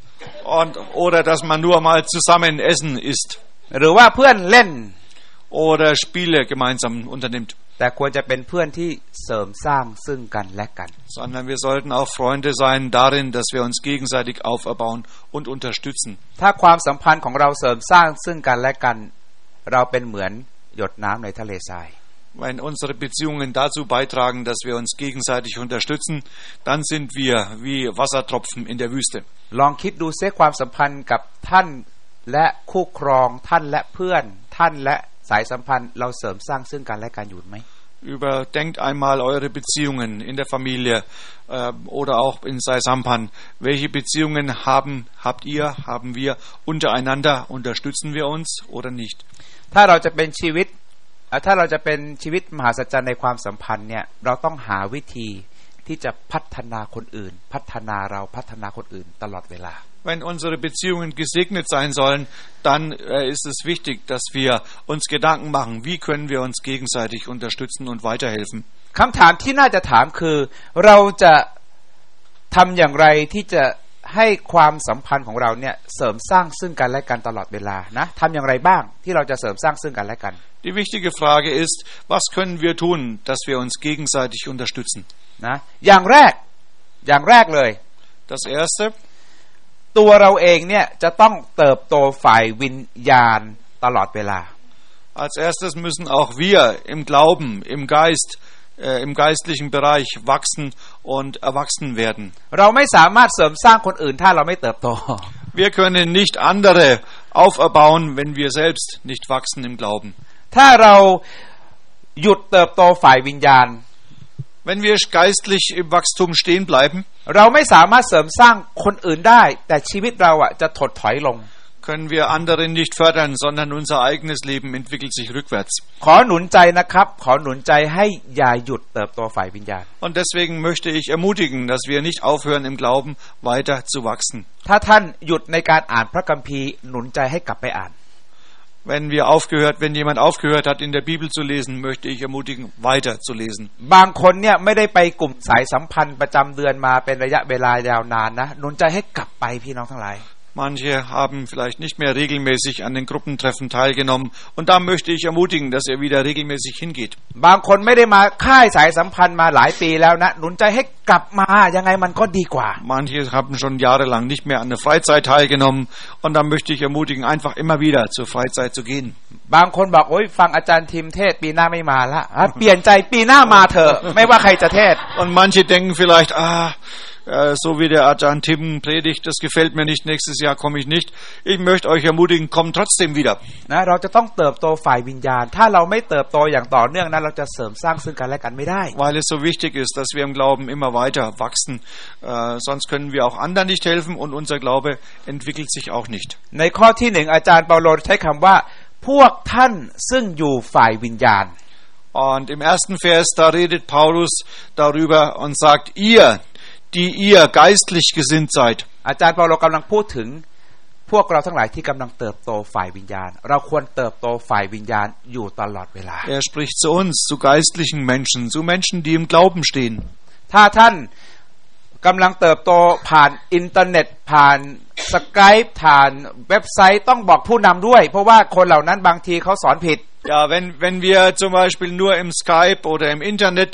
Oder dass man nur mal zusammen essen isst. หรือว่าเพื่อนเล่น Oder Spiele gemeinsam unternimmt. แต่ควรจะเป็นเพื่อนที่เสริมสร้างซึ่งกันและกัน Sondern wir sollten auch Freunde sein darin, dass wir uns gegenseitig auferbauen und unterstützen. ถ้าความสัมพันธ์ของเราเสริมสร้างซึ่งกันและกันเราเป็นเหมือนหยดน้ำในทะเลทราย Wenn unsere Beziehungen dazu beitragen, dass wir uns gegenseitig unterstützen, dann sind wir wie Wassertropfen in der Wüste. ลองคิดดูซิความสัมพันธ์กับท่านและคู่ครองท่านและเพื่อนท่านและสายสัมพันธ์เราเสริมสร้างซึ่งกันและกันอยู่ไหม Überdenkt einmal eure Beziehungen in der Familie oder auch in Saisampan. Welche Beziehungen habt ihr, haben wir untereinander? Unterstützen wir uns oder nicht? ถ้าเราจะเป็นชีวิตมหาศจรรย์ในความสัมพันธ์เนี่ยเราต้องหาวิธีที่จะพัฒนาคนอื่นพัฒนาเราพัฒนาคนอื่นตลอดเวลา Wenn unsere Beziehungen gesegnet sein sollen, dann ist es wichtig, dass wir uns Gedanken machen, wie können wir uns gegenseitig unterstützen und weiterhelfen. คำถามที่น่าจะถามคือเราจะทำอย่างไรที่จะให้ความสัมพันธ์ของเราเนี่ยเสริมสร้างซึ่งกันและกันตลอดเวลานะทำอย่างไรบ้างที่เราจะเสริมสร้างซึ่งกันและกัน Die wichtige Frage ist, was können wir tun, dass wir uns gegenseitig unterstützen? นะอย่างแรกเลย Das erste, ตัวเราเองเนี่ยจะต้องเติบโตฝ่ายวิญญาณตลอดเวลา als erstes müssen auch wir im Glauben, im Geist, im geistlichen Bereich wachsen und erwachsen werden. เราไม่สามารถเสริมสร้างคนอื่นถ้าเราไม่เติบโต Wir können nicht andere auferbauen, wenn wir selbst nicht wachsen im Glauben. ถ้าเราหยุดเติบโตฝ่ายวิญญาณ Wenn wir geistlich im Wachstum stehen bleiben, เราไม่สามารถเสริมสร้างคนอื่นได้แต่ชีวิตเราจะถดถอยลง können wir andere nicht fördern, sondern unser eigenes Leben entwickelt sich rückwärts. ขอหนุนใจนะครับขอหนุนใจให้อย่าหยุดเติบโตฝ่ายวิญญาณ Und deswegen möchte ich ermutigen, dass wir nicht aufhören im Glauben weiter zu wachsen. ถ้าท่านหยุดในการอ่านพระคัมภีร์หนุนใจให้กลับไปอ่าน Wenn jemand aufgehört hat, in der Bibel zu lesen, möchte ich ermutigen, weiter zu lesen. บางคนเนี่ยไม่ได้ไปกลุ่มสายสัมพันธ์ประจำเดือนมาเป็นระยะเวลายาวนานนะหนุนใจให้กลับไปพี่น้องทั้งหลาย Manche haben vielleicht nicht mehr regelmäßig an den Gruppentreffen teilgenommen und da möchte ich ermutigen, dass ihr wieder regelmäßig hingeht. บางคนไม่ได้มาค่ายสายสัมพันธ์มาหลายปีแล้วนะหนุนใจให้กลับมายังไงมันก็ดีกว่า Manche haben schon jahrelang nicht mehr an der Freizeit teilgenommen und da möchte ich ermutigen, einfach immer wieder zur Freizeit zu gehen. บางคนบอกโอ๊ยฟังอาจารย์ทิมเทศปีหน้าไม่มาละเปลี่ยนใจปีหน้ามาเถอะไม่ว่าใครจะเทศ Und manche denken vielleicht, so wie der Ajahn Tim predigt, das gefällt mir nicht, nächstes Jahr komme ich nicht. Ich möchte euch ermutigen, kommt trotzdem wieder. นะเราจะต้องเติบโตฝ่ายวิญญาณถ้าเราไม่เติบโตอย่างต่อเนื่องนะเราจะเสริมสร้างซึ่งกันและกันไม่ได้ Weil es so wichtig ist, dass wir im Glauben immer weiter wachsen. Sonst können wir auch anderen nicht helfen und unser Glaube entwickelt sich auch nicht. ในข้อที่1อาจารย์เปาโลใช้คำว่าพวกท่านซึ่งอยู่ฝ่ายวิญญาณ Und im ersten Vers, da redet Paulus darüber und sagt, die ihr geistlich gesinnt seid. อาจารย์เปาโลกำลังพูดถึงพวกเราทั้งหลายที่กำลังเติบโตฝ่ายวิญญาณเราควรเติบโตฝ่ายวิญญาณอยู่ตลอดเวลา Er spricht zu uns, zu geistlichen Menschen, zu Menschen, die im Glauben stehen. ถ้าท่านกำลังเติบโตผ่านอินเทอร์เน็ตผ่านสกายป์ผ่านเว็บไซต์ต้องบอกผู้นำด้วยเพราะว่าคนเหล่านั้นบางทีเขาสอนผิด Ja, wenn wir zum Beispiel nur im Skype oder im Internet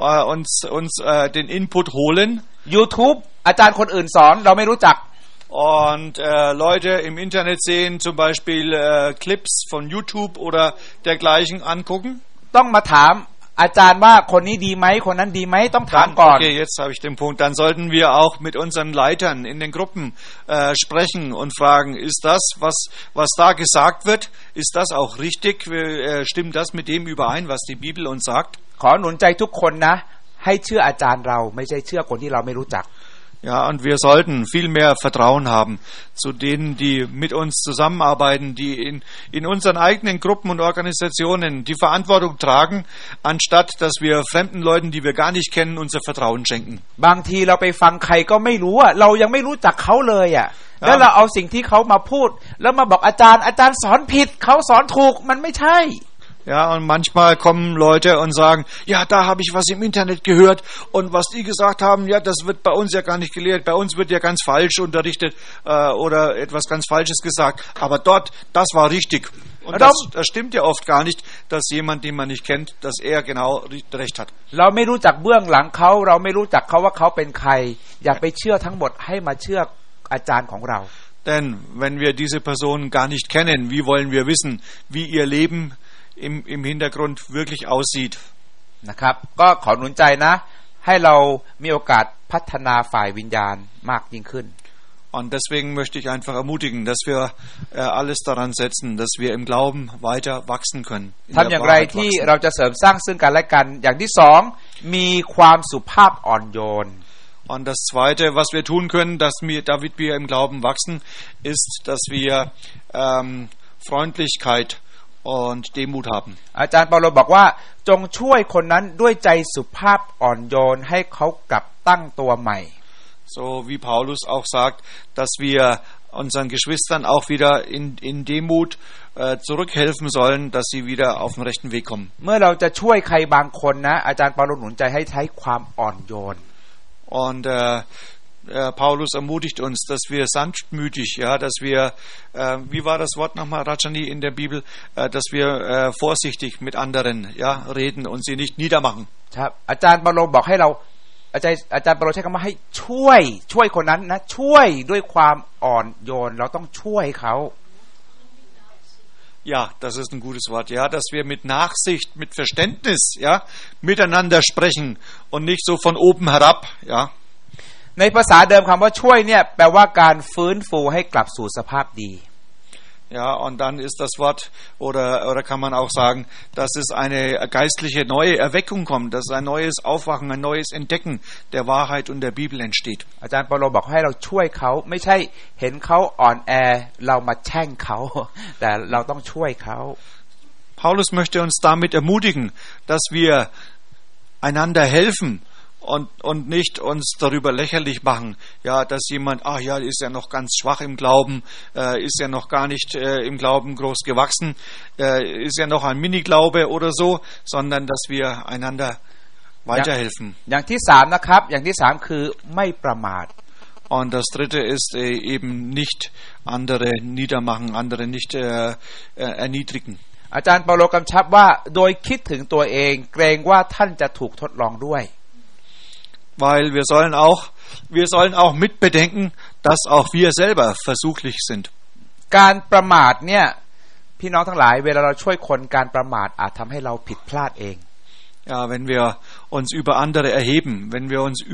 uns den Input holen, YouTube อาจารย์คนอื่นสอนเราไม่รู้จัก und Leute im Internet sehen zum Beispiel Clips von YouTube oder dergleichen angucken, ต้องมาถามอาจารย์ว่าคนนี้ดีไหมคนนั้นดีไหมต้องถามก่อน Okay, jetzt habe ich den Punkt. Dann sollten wir auch mit unseren Leitern in den Gruppen sprechen und fragen, ist das, was da gesagt wird, ist das auch richtig? Stimmt das mit dem überein, was die Bibel uns sagt? ขอหนุนใจทุกคนนะให้เชื่ออาจารย์เราไม่ใช่เชื่อคนที่เราไม่รู้จัก Ja, und wir sollten viel mehr Vertrauen haben zu denen, die mit uns zusammenarbeiten, die in unseren eigenen Gruppen und Organisationen die Verantwortung tragen, anstatt dass wir fremden Leuten, die wir gar nicht kennen, unser Vertrauen schenken. บางทีเราไปฟังใครก็ไม่รู้เรายังไม่รู้จักเขาเลยแล้วเราเอาสิ่งที่เขามาพูดแล้วมาบอกอาจารย์สอนผิดเขาสอนถูกมันไม่ใช่ Ja, und manchmal kommen Leute und sagen, ja, da habe ich was im Internet gehört und was die gesagt haben, ja, das wird bei uns ja gar nicht gelehrt, bei uns wird ja ganz falsch unterrichtet oder etwas ganz Falsches gesagt, aber dort, das war richtig. Und das stimmt ja oft gar nicht, dass jemand, den man nicht kennt, dass er genau recht hat. เราไม่รู้จักเบื้องหลังเขาเราไม่รู้จักเขาว่าเขาเป็นใครอย่าไปเชื่อทั้งหมดให้มาเชื่ออาจารย์ของเรา Denn wenn wir diese Personen gar nicht kennen, wie wollen wir wissen, wie ihr Leben im Hintergrund wirklich aussieht? นะครับก็ขอหนุนใจนะให้เรามีโอกาสพัฒนาฝ่ายวิญญาณมากยิ่งขึ้น Und deswegen möchte ich einfach ermutigen, dass wir alles daran setzen, dass wir im Glauben weiter wachsen können. ทำอย่างไรที่เราจะเสริมสร้างซึ่งกันและกันอย่างที่สองมีความสุภาพอ่อนโยน Und das Zweite, was wir tun können, damit wir im Glauben wachsen, ist, dass wir Freundlichkeit und Demut haben. อาจารย์เปาโลบอกว่าจงช่วยคนนั้นด้วยใจสุภาพอ่อนโยนให้เขากลับตั้งตัวใหม่ So wie Paulus auch sagt, dass wir unseren Geschwistern auch wieder in Demut zurückhelfen sollen, dass sie wieder auf den rechten Weg kommen. เมื่อเราจะช่วยใครบางคนนะอาจารย์เปาโลหนุนใจให้ใช้ความอ่อนโยน Und Paulus ermutigt uns, dass wir sanftmütig, ja, dass wir, wie war das Wort nochmal, Rajani, in der Bibel, dass wir vorsichtig mit anderen, ja, reden und sie nicht niedermachen. ครับอาจารย์เปาโลบอกให้เราอาจารย์เปาโลใช้คำว่าให้ช่วยคนนั้นนะช่วยด้วยความอ่อนโยนเราต้องช่วยเขา Ja, das ist ein gutes Wort, ja, dass wir mit Nachsicht, mit Verständnis, ja, miteinander sprechen und nicht so von oben herab, ja. ในภาษาเดิมคำว่าช่วยเนี่ยแปลว่าการฟื้นฟูให้กลับสู่สภาพดี Ja, und dann ist das Wort, oder kann man auch sagen, dass es eine geistliche neue Erweckung kommt, dass ein neues Aufwachen, ein neues Entdecken der Wahrheit und der Bibel entsteht. อาจารย์เปาโลบอกให้เราช่วยเขาไม่ใช่เห็นเขาอ่อนแอเรามาแช่งเขาแต่เราต้องช่วยเขา Paulus möchte uns damit ermutigen, dass wir einander helfen und nicht uns darüber lächerlich machen, ja, dass jemand, ach ja, ist ja noch ganz schwach im Glauben, ist ja noch gar nicht im Glauben groß gewachsen, ist ja noch ein Miniglaube oder so, sondern dass wir einander weiterhelfen. อย่างที่สามนะครับอย่างที่สามคือไม่ประมาท Und das dritte ist eben nicht andere niedermachen, andere nicht erniedrigen. อาจารย์เปาโลกำชับว่าโดยคิดถึงตัวเองเกรงว่าท่านจะถูกทดลองด้วย Weil wir sollen auch mitbedenken, dass auch wir selber versuchlich sind. การประมาทเนี่ยพี่น้องทั้งหลายเวลาเราช่วยคนการประมาทอาจทำให้เราผิดพลาดเอง Ja, wenn wir uns über andere erheben, wenn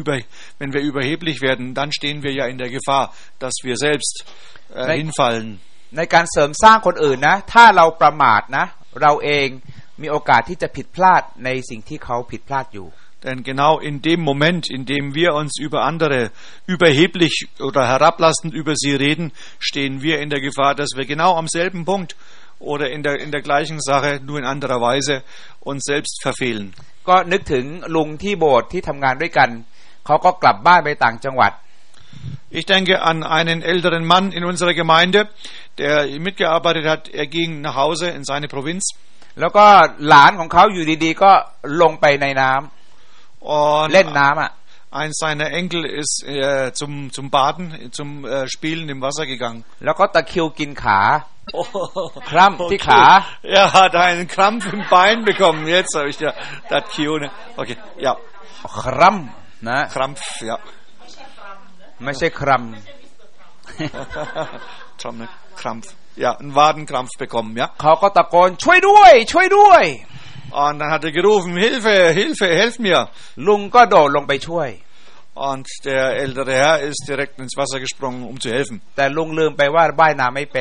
wir überheblich werden, dann stehen wir ja in der Gefahr, dass wir selbst hinfallen. ในการเสริมสร้างคนอื่นนะถ้าเราประมาทนะเราเองมีโอกาสที่จะผิดพลาดในสิ่งที่เขาผิดพลาดอยู่ Denn genau in dem Moment, in dem wir uns über andere überheblich oder herablassend über sie reden, stehen wir in der Gefahr, dass wir genau am selben Punkt oder in der gleichen Sache, nur in anderer Weise, uns selbst verfehlen. ก็นึกถึงลุงที่โบสถ์ที่ทำงานด้วยกันเขาก็กลับบ้านไปต่างจังหวัด Ich denke an einen älteren Mann in unserer Gemeinde, der mitgearbeitet hat. Er ging nach Hause in seine Provinz. แล้วก็หลานของเขาอยู่ดีๆก็ลงไปในน้ำเล่นน้ำอ่ะ Ein seiner Enkel ist zum Baden, zum Spielen im Wasser gegangen. แล้วก็ตะคริวกินขาคร่ำที่ขา Er hat einen Krampf im Bein bekommen. Jetzt habe ich das Q. Okay, ja. คร่ำนะ Krampf, ja. ไม่ใช่คร่ำ Krampf. Ja, einen Wadenkrampf bekommen, ja. เขาก็ตะโกนช่วยด้วยช่วยด้วย Und dann hat er gerufen, Hilfe, Hilfe, helf mir. ลุงก็โดดลงไปช่วย Und der ältere Herr ist direkt ins Wasser gesprungen, um zu helfen. แต่ลุงลืมไปว่าว่ายน้ำไม่เป็น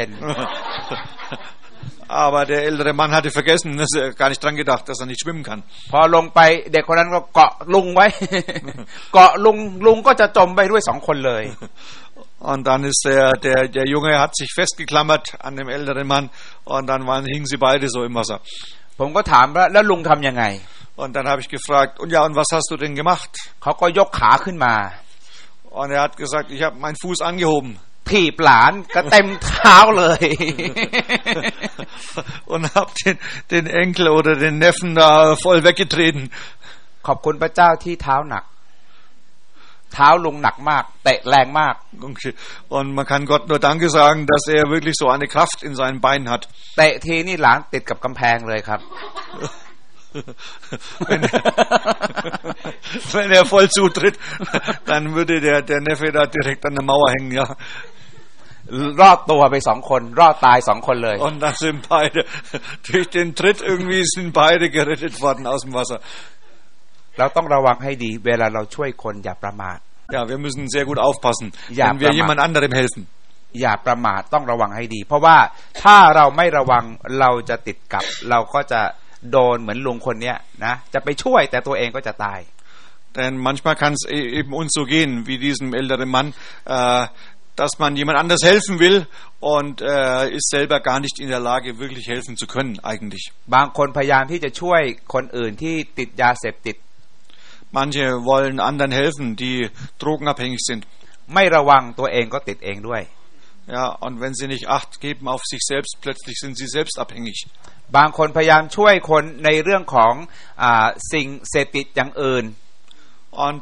Aber der ältere Mann hatte vergessen, dass er gar nicht dran gedacht, dass er nicht schwimmen kann. พอลงไปเด็กคนนั้นก็เกาะลุงไว้ เกาะลุงก็จะจมไปด้วยสองคนเลย Und dann ist der Junge hat sich festgeklammert an dem älteren Mann und dann hingen sie beide so im Wasser. ผมก็ถามว่าแล้วลุงทำยังไง Und dann habe ich gefragt, und was hast du denn gemacht? เขาก็ยกขาขึ้นมา Und er hat gesagt, ich habe meinen Fuß angehoben. ถีบหลานก็เต็มเท้าเลย Und habe den Enkel oder den Neffen da voll weggetreten. ขอบคุณพระเจ้าที่เท้าหนักเท้าลุงหนักมากเตะแรงมาก Und man kann Gott nur Danke sagen, dass er wirklich so eine Kraft in seinen Beinen hat. เตะทีนี่หลานติดกับกำแพงเลยครับ Wenn er voll zutritt, dann würde der Neffe da direkt an der Mauer hängen, ja. รอดตัวไปสองคนรอดตายสองคนเลย Und dann sind beide, durch den Tritt irgendwie sind beide gerettet worden aus dem Wasser. เราต้องระวังให้ดีเวลาเราช่วยคนอย่าประมาท Ja, wir müssen sehr gut aufpassen, wenn wir jemand anderem helfen. อย่าประมาทต้องระวังให้ดีเพราะว่าถ้าเราไม่ระวังเราจะติดกับเราก็จะโดนเหมือนลุงคนเนี้ยนะจะไปช่วยแต่ตัวเองก็จะตาย Denn manchmal kann es eben uns so gehen, wie diesem älteren Mann, dass man jemand anders helfen will und ist selber gar nicht in der Lage, wirklich helfen zu können eigentlich. บางคนพยายามที่จะช่วยคนอื่นที่ติดยาเสพติด Manche wollen anderen helfen, die drogenabhängig sind. ไม่ระวังตัวเองก็ติดเองด้วย Ja, und wenn sie nicht Acht geben auf sich selbst, plötzlich sind sie selbst abhängig. บางคนพยายามช่วยคนในเรื่องของสิ่งเสพติดอย่างอื่น Und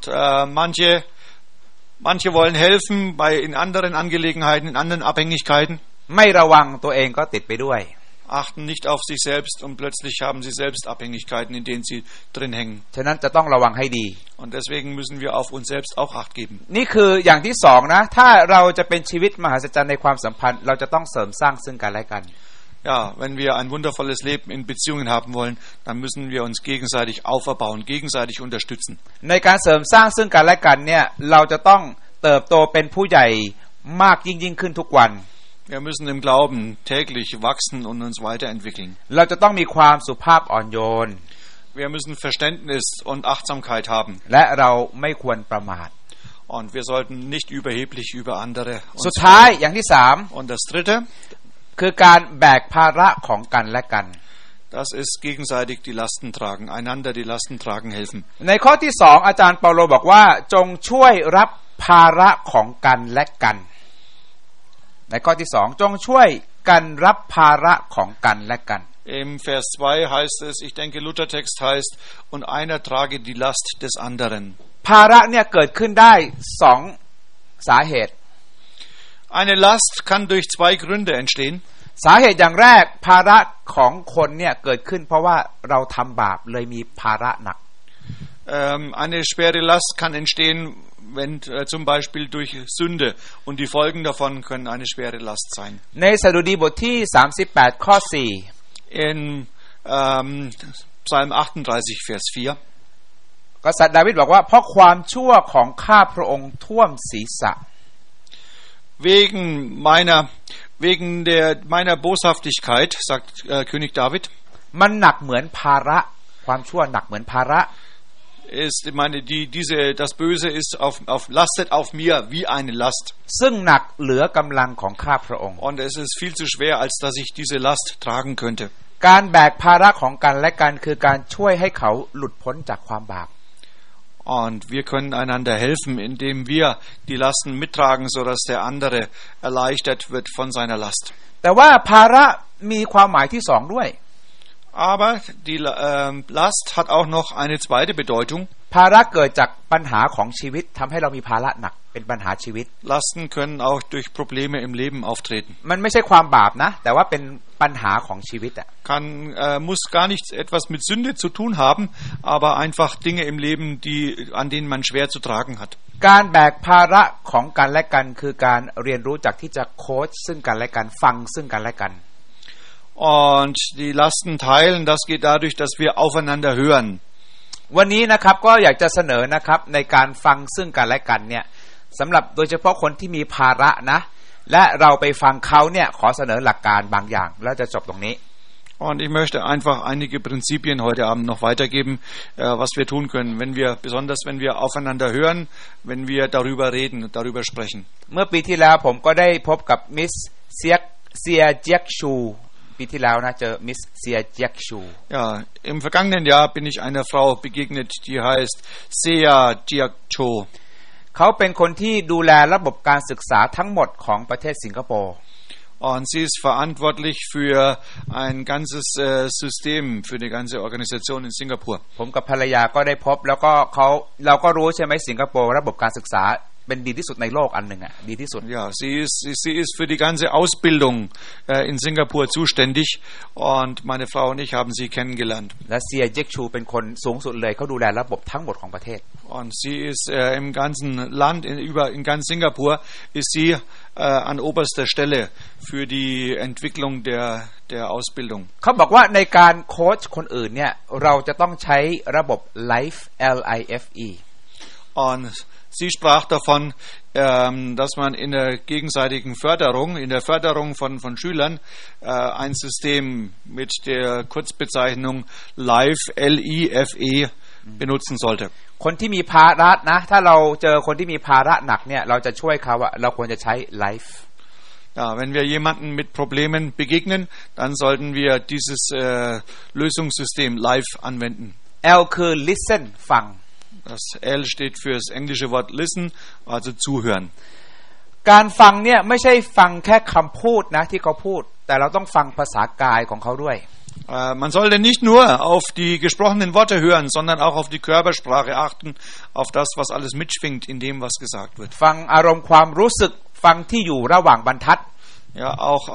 manche wollen helfen in anderen Angelegenheiten, in anderen Abhängigkeiten. ไม่ระวังตัวเองก็ติดไปด้วย Achten nicht auf sich selbst und plötzlich haben sie selbst Abhängigkeiten, in denen sie drin hängen. ฉะนั้นจะต้องระวังให้ดี Und deswegen müssen wir auf uns selbst auch Acht geben. นี่คืออย่างที่สองนะถ้าเราจะเป็นชีวิตมหัศจรรย์ในความสัมพันธ์เราจะต้องเสริมสร้างซึ่งกันและกัน Ja, wenn wir ein wundervolles Leben in Beziehungen haben wollen, dann müssen wir uns gegenseitig auferbauen, gegenseitig unterstützen. ในการเสริมสร้างซึ่งกันและกันเนี่ยเราจะต้องเติบโตเป็นผู้ใหญ่มากยิ่งขึ้นทุกวัน Wir müssen im Glauben täglich wachsen und uns weiterentwickeln. เราจะต้องมีความสุภาพอ่อนโยน Wir müssen Verständnis und Achtsamkeit haben. และเราไม่ควรประมาท Und wir sollten nicht überheblich über andere. สุดท้ายอย่างที่สาม Und das dritte, คือการแบกภาระของกันและกัน Das ist gegenseitig die Lasten tragen, einander die Lasten tragen helfen. ในข้อที่2อาจารย์เปาโลบอกว่าจงช่วยรับภาระของกันและกันในข้อที่2จงช่วยกันรับภาระของกันและกัน Im Vers 2 heißt es, ich denke Luthertext heißt, und einer trage die Last des anderen. ภาระเนี่ยเกิดขึ้นได้2สาเหตุ Eine Last kann durch 2 Gründe entstehen. สาเหตุอย่างแรกภาระของคนเนี่ยเกิดขึ้นเพราะว่าเราทำบาปเลยมีภาระหนัก Eine schwere Last kann entstehen, wenn zum Beispiel durch Sünde, und die Folgen davon können eine schwere Last sein. ในสดุดีบทที่38ข้อ4 In Psalm 38 Vers 4 กษัตริย์ดาวิดบอกว่าเพราะความชั่วของข้าพระองค์ท่วมศีรษะ Wegen meiner Boshaftigkeit, sagt König David, มันหนักเหมือนภาระความชั่วหนักเหมือนภาระ das Böse ist lastet auf mir wie eine Last. ซึ่งหนักเหลือกำลังของข้าพระองค์ Und es ist viel zu schwer, als dass ich diese Last tragen könnte. การแบกภาระของกันและกันคือการช่วยให้เขาหลุดพ้นจากความบาป Und wir können einander helfen, indem wir die Lasten mittragen, sodass der andere erleichtert wird von seiner Last. แต่ว่าภาระมีความหมายที่2ด้วย Aber die Last hat auch noch eine zweite Bedeutung. ภาระเกิดจากปัญหาของชีวิตทำให้เรามีภาระหนักเป็นปัญหาชีวิต Lasten können auch durch Probleme im Leben auftreten. มันไม่ใช่ความบาปนะแต่ว่าเป็นปัญหาของชีวิตอ่ะ Muss gar nichts etwas mit Sünde zu tun haben, aber einfach Dinge im Leben, an denen man schwer zu tragen hat. การแบกภาระของกันและกันคือการเรียนรู้จากที่จะโค้ชซึ่งกันและกันฟังซึ่งกันและกัน Und die Lasten teilen, das geht dadurch, dass wir aufeinander hören. วันนี้นะครับก็อยากจะเสนอนะครับในการฟังซึ่งกันและกันเนี่ยสำหรับโดยเฉพาะคนที่มีภาระนะและเราไปฟังเขาเนี่ยขอเสนอหลักการบางอย่างแล้วจะจบตรงนี้ Und ich möchte einfach einige Prinzipien heute Abend noch weitergeben, was wir tun können, besonders wenn wir aufeinander hören, wenn wir darüber reden und darüber sprechen. เมื่อปีที่แล้วผมก็ได้พบกับมิสเซียเจียกชูปีที่แล้วนะเจอมิสเซียเจียกชู Ja, im vergangenen Jahr bin ich einer Frau begegnet, die heißt Sea Jiakcho. เขาเป็นคนที่ดูแลระบบการศึกษาทั้งหมดของประเทศสิงคโปร์ Und sie ist verantwortlich für ein ganzes System, für die ganze Organisation in Singapur. ผมกับภรรยาก็ได้พบแล้วก็เราก็รู้ใช่ไหมสิงคโปร์ระบบการศึกษาเป็นดีที่สุดในโลกอันหนึ่งอ่ะดีที่สุด Ja, sie ist für die ganze Ausbildung in Singapur zuständig, und meine Frau und ich haben sie kennengelernt. และเซียเจียกชูเป็นคนสูงสุดเลยเขาดูแลระบบทั้งหมดของประเทศ Und sie ist im ganzen Land, in ganz Singapur, ist sie an oberster Stelle für die Entwicklung der Ausbildung. เขาบอกว่าในการโค้ชคนอื่นเนี่ยเราจะต้องใช้ระบบ LIFE LIFE Und sie sprach davon, dass man in der gegenseitigen Förderung, in der Förderung von Schülern, ein System mit der Kurzbezeichnung LIFE LIFE benutzen sollte. คนที่มีภาระนะถ้าเราเจอคนที่มีภาระหนักเนี่ยเราจะช่วยเขาเราควรจะใช้ LIFE Ja, wenn wir jemanden mit Problemen begegnen, dann sollten wir dieses Lösungssystem LIFE anwenden. L คือ listen ฟัง Das L steht für das englische Wort listen, also zuhören. การฟังเนี่ยไม่ใช่ฟังแค่คำพูดนะที่เขาพูดแต่เราต้องฟังภาษากายของเขาด้วย Man sollte nicht nur auf die gesprochenen Worte hören, sondern auch auf die Körpersprache achten, auf das, was alles mitschwingt in dem, was gesagt wird. ฟังอารมณ์ความรู้สึกฟังที่อยู่ระหว่างบรรทัด Ja, auch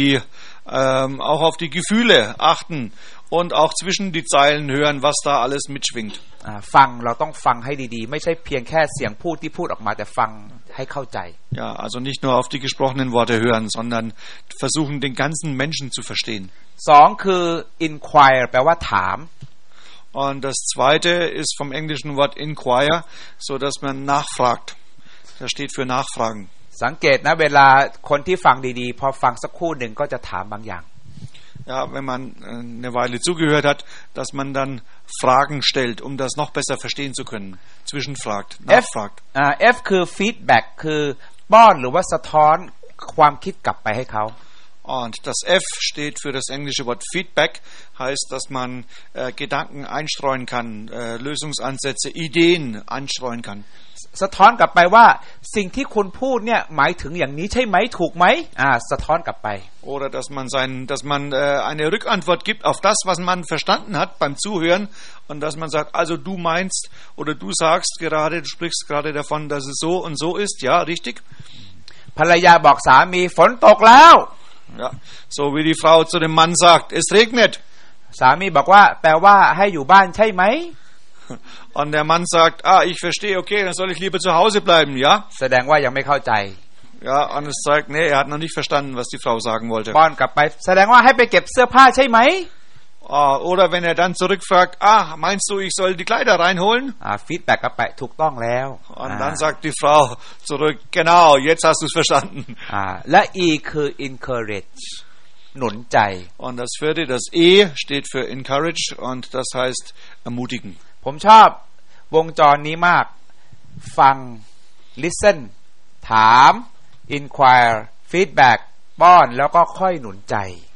auf die Gefühle achten und auch zwischen die Zeilen hören, was da alles mitschwingt. ฟังเราต้องฟังให้ดีๆไม่ใช่เพียงแค่เสียงพูดที่พูดออกมาแต่ฟังให้เข้าใจ Ja, also nicht nur auf die gesprochenen Worte hören, sondern versuchen, den ganzen Menschen zu verstehen. 2คือ inquire แปลว่าถาม Und das zweite ist vom englischen Wort inquire, so dass man nachfragt. Das steht für nachfragen. สังเกตนะเวลาคนที่ฟังดีๆพอฟังสักครู่หนึ่งก็จะถามบางอย่าง Ja, wenn man eine Weile zugehört hat, dass man dann Fragen stellt, um das noch besser verstehen zu können. Zwischenfragt, nachfragt. F คือ feedback คือป้อนหรือว่าสะท้อนความคิดกลับไปให้เขา Und das F steht für das englische Wort Feedback, heißt, dass man Gedanken einstreuen kann, Lösungsansätze, Ideen einstreuen kann. สะท้อนกลับไปว่าสิ่งที่คุณพูดเนี่ยหมายถึงอย่างนี้ใช่ไหมถูกไหมสะท้อนกลับไป Oder dass man eine Rückantwort gibt auf das, was man verstanden hat beim Zuhören und dass man sagt, also du meinst oder du sagst gerade, du sprichst gerade davon, dass es so und so ist, ja, richtig? ภรรยาบอกสามีฝนตกแล้ว Ja, so wie die Frau zu dem Mann sagt, es regnet. สามีบอกว่าแปลว่าให้อยู่บ้านใช่ไหม Und der Mann sagt, ich verstehe, okay, dann soll ich lieber zu Hause bleiben, ja? แสดงว่ายังไม่เข้าใจ Ja, und es zeigt, nee, er hat noch nicht verstanden, was die Frau sagen wollte. ป้อนกลับไปแสดงว่าให้ไปเก็บเสื้อผ้าใช่ไหม Oder wenn er dann zurückfragt, meinst du, ich soll die Kleider reinholen? ฟีดแบ็กกลับไปถูกต้องแล้ว Und dann sagt die Frau zurück, genau, jetzt hast du es verstanden. และ E คือ encourage หนุนใจ Und das vierte, das E steht für encourage und das heißt ermutigen. ผมชอบวงจรนี้มากฟัง listen ถาม inquire feedback ป้อนแล้วก็ค่อยหนุนใจ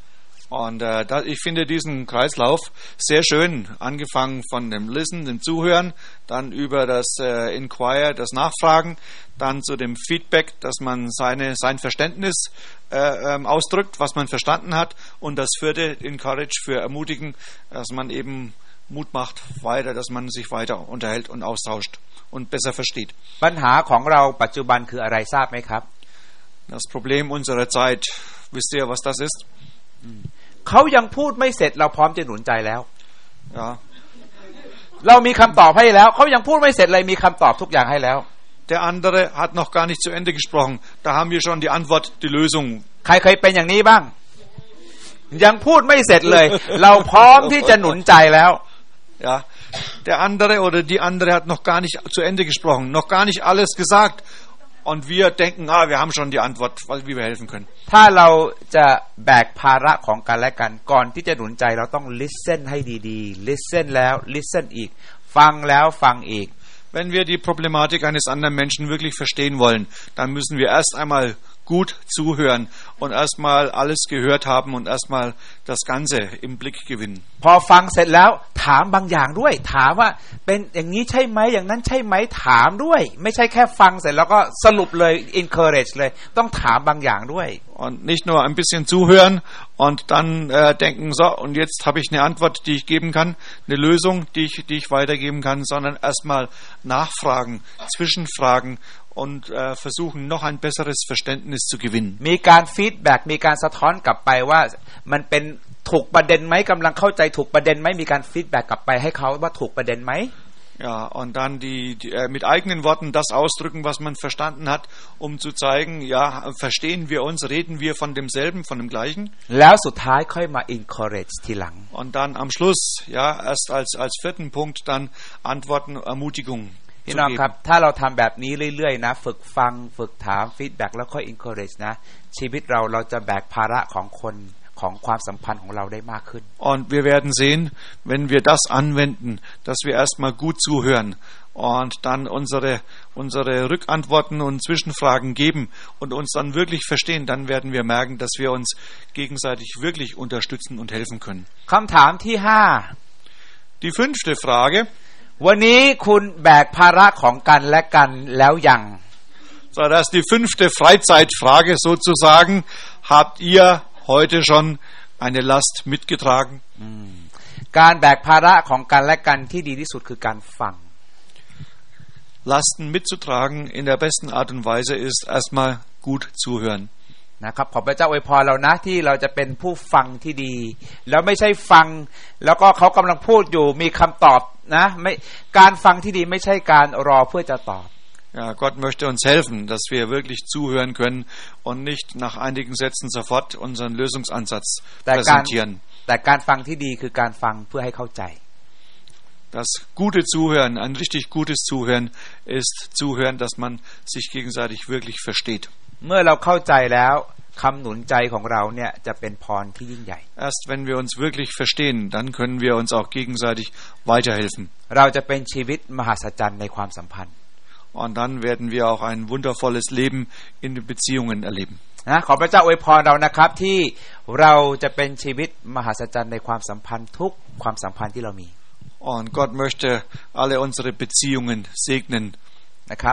Und ich finde diesen Kreislauf sehr schön, angefangen von dem Listen, dem Zuhören, dann über das Inquire, das Nachfragen, dann zu dem Feedback, dass man sein Verständnis ausdrückt, was man verstanden hat, und das vierte, Encourage, für ermutigen, dass man eben Mut macht weiter, dass man sich weiter unterhält und austauscht und besser versteht. ปัญหาของเราปัจจุบันคืออะไรทราบไหมครับ Das Problem unserer Zeit, wisst ihr, was das ist? เขายังพูดไม่เสร็จเราพร้อมจะหนุนใจแล้ว Ja. เรามีคำตอบให้แล้วเขายังพูดไม่เสร็จเลยมีคำตอบทุกอย่างให้แล้ว Der andere hat noch gar nicht zu Ende gesprochen. Da haben wir schon die Antwort, die Lösung. ใครเคยเป็นอย่างนี้บ้างยังพูดไม่เสร็จเลย เราพร้อมที่จะหนุนใจแล้ว Ja, der andere oder die andere hat noch gar nicht zu Ende gesprochen, noch gar nicht alles gesagt. Und wir denken, wir haben schon die Antwort, wie wir helfen können. ถ้าเราจะแบกภาระของกันและกันก่อนที่จะหนุนใจเราต้อง listen ให้ดีๆ listen แล้ว listen อีกฟังแล้วฟังอีก Wenn wir die Problematik eines anderen Menschen wirklich verstehen wollen, dann müssen wir erst einmal gut zuhören und erstmal alles gehört haben und erstmal das Ganze im Blick gewinnen. พอฟังเสร็จแล้วถามบางอย่างด้วยถามว่าเป็นอย่างนี้ใช่ไหมอย่างนั้นใช่ไหมถามด้วยไม่ใช่แค่ฟังเสร็จแล้วก็สรุปเลย encourage เลยต้องถามบางอย่างด้วย Und nicht nur ein bisschen zuhören und dann denken, so, und jetzt habe ich eine Antwort, die ich geben kann, eine Lösung, die ich weitergeben kann, sondern erstmal nachfragen, zwischenfragen und versuchen, noch ein besseres Verständnis zu gewinnen. มีการฟีดแบ็กมีการสะท้อนกลับไปว่ามันเป็นถูกประเด็นไหมกำลังเข้าใจถูกประเด็นไหมมีการฟีดแบ็กกลับไปให้เขาว่าถูกประเด็นไหม Ja, und dann mit eigenen Worten das ausdrücken, was man verstanden hat, um zu zeigen, ja, verstehen wir uns, reden wir von demselben, von dem Gleichen. แล้วสุดท้ายค่อยมา encourage ทีหลัง Und dann am Schluss, ja, erst als vierten Punkt dann Antworten, Ermutigung. พี่น้องครับถ้าเราทำแบบนี้เรื่อยๆนะฝึกฟังฝึกถามฟีดแบ็กแล้วค่อย encourage นะชีวิตเราจะแบกภาระของคนของความสัมพันธ์ของเราได้มากขึ้น Und wir werden sehen, wenn wir das anwenden, dass wir erstmal gut zuhören und dann unsere Rückantworten und Zwischenfragen geben und uns dann wirklich verstehen, dann werden wir merken, dass wir uns gegenseitig wirklich unterstützen und helfen können. คำถามที่ Die fünfte Frage. วันนี้คุณแบกภาระของกันและกันแล้วยัง So, das ist die fünfte Freizeitfrage sozusagen. Habt ihr heute schon eine Last mitgetragen? การแบกภาระของกันและกันที่ดีที่สุดคือการฟัง Lasten mitzutragen in der besten Art und Weise ist erstmal gut zuhören. นะครับขอพระเจ้าอวยพรเรานะที่เราจะเป็นผู้ฟังที่ดีแล้วไม่ใช่ฟังแล้วก็เขากำลังพูดอยู่มีคำตอบนะไม่การฟังที่ดีไม่ใช่การรอเพื่อจะตอบ Ja, Gott möchte uns helfen, dass wir wirklich zuhören können und nicht nach einigen Sätzen sofort unseren Lösungsansatz präsentieren. แต่การฟังที่ดีคือการฟังเพื่อให้เข้าใจ Das gute Zuhören, ein richtig gutes Zuhören ist Zuhören, dass man sich gegenseitig wirklich versteht. เมื่อเราเข้าใจแล้วคำหนุนใจของเราเนี่ยจะเป็นพรที่ยิ่งใหญ่ Erst wenn wir uns wirklich verstehen, dann können wir uns auch gegenseitig weiterhelfen. เราจะเป็นชีวิตมหัศจรรย์ในความสัมพันธ์ Und dann werden wir auch ein wundervolles Leben in den Beziehungen erleben. นะขอพระเจ้าอวยพรเรานะครับที่เราจะเป็นชีวิตมหัศจรรย์ในความสัมพันธ์ทุกความสัมพันธ์ที่เรามี Und Gott möchte alle unsere Beziehungen segnen. นะครับ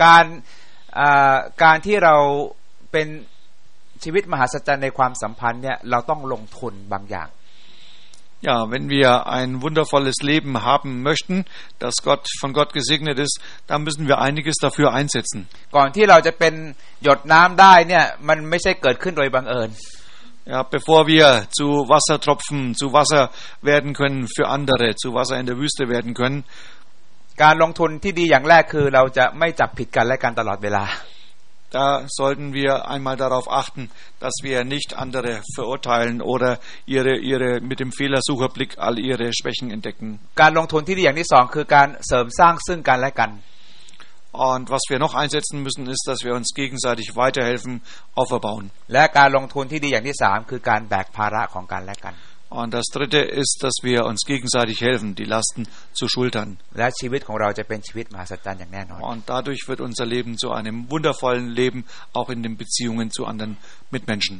การที่เราเป็นชีวิตมหัศจรรย์ในความสัมพันธ์เนี่ยเราต้องลงทุนบางอย่าง Ja, wenn wir ein wundervolles Leben haben möchten, das von Gott gesegnet ist, dann müssen wir einiges dafür einsetzen. ก่อนที่เราจะเป็นหยดน้ำได้เนี่ยมันไม่ใช่เกิดขึ้นโดยบังเอิญ Ja, bevor wir zu Wassertropfen, zu Wasser werden können für andere, zu Wasser in der Wüste werden können. การลงทุนที่ดีอย่างแรกคือเราจะไม่จับผิดกันและกันตลอดเวลา Da sollten wir einmal darauf achten, dass wir nicht andere verurteilen oder ihre mit dem Fehlersucherblick all ihre Schwächen entdecken. การลงทุนที่ดีอย่างที่สองคือการเสริมสร้างซึ่งกันและกัน Und was wir noch einsetzen müssen, ist, dass wir uns gegenseitig weiterhelfen, auferbauen. และการลงทุนที่ดีอย่างที่สามคือการแบกภาระของกันและกัน Und das dritte ist, dass wir uns gegenseitig helfen, die Lasten zu schultern. และชีวิตของเราจะเป็นชีวิตมหัศจรรย์อย่างแน่นอน Und dadurch wird unser Leben zu einem wundervollen Leben, auch in den Beziehungen zu anderen Mitmenschen.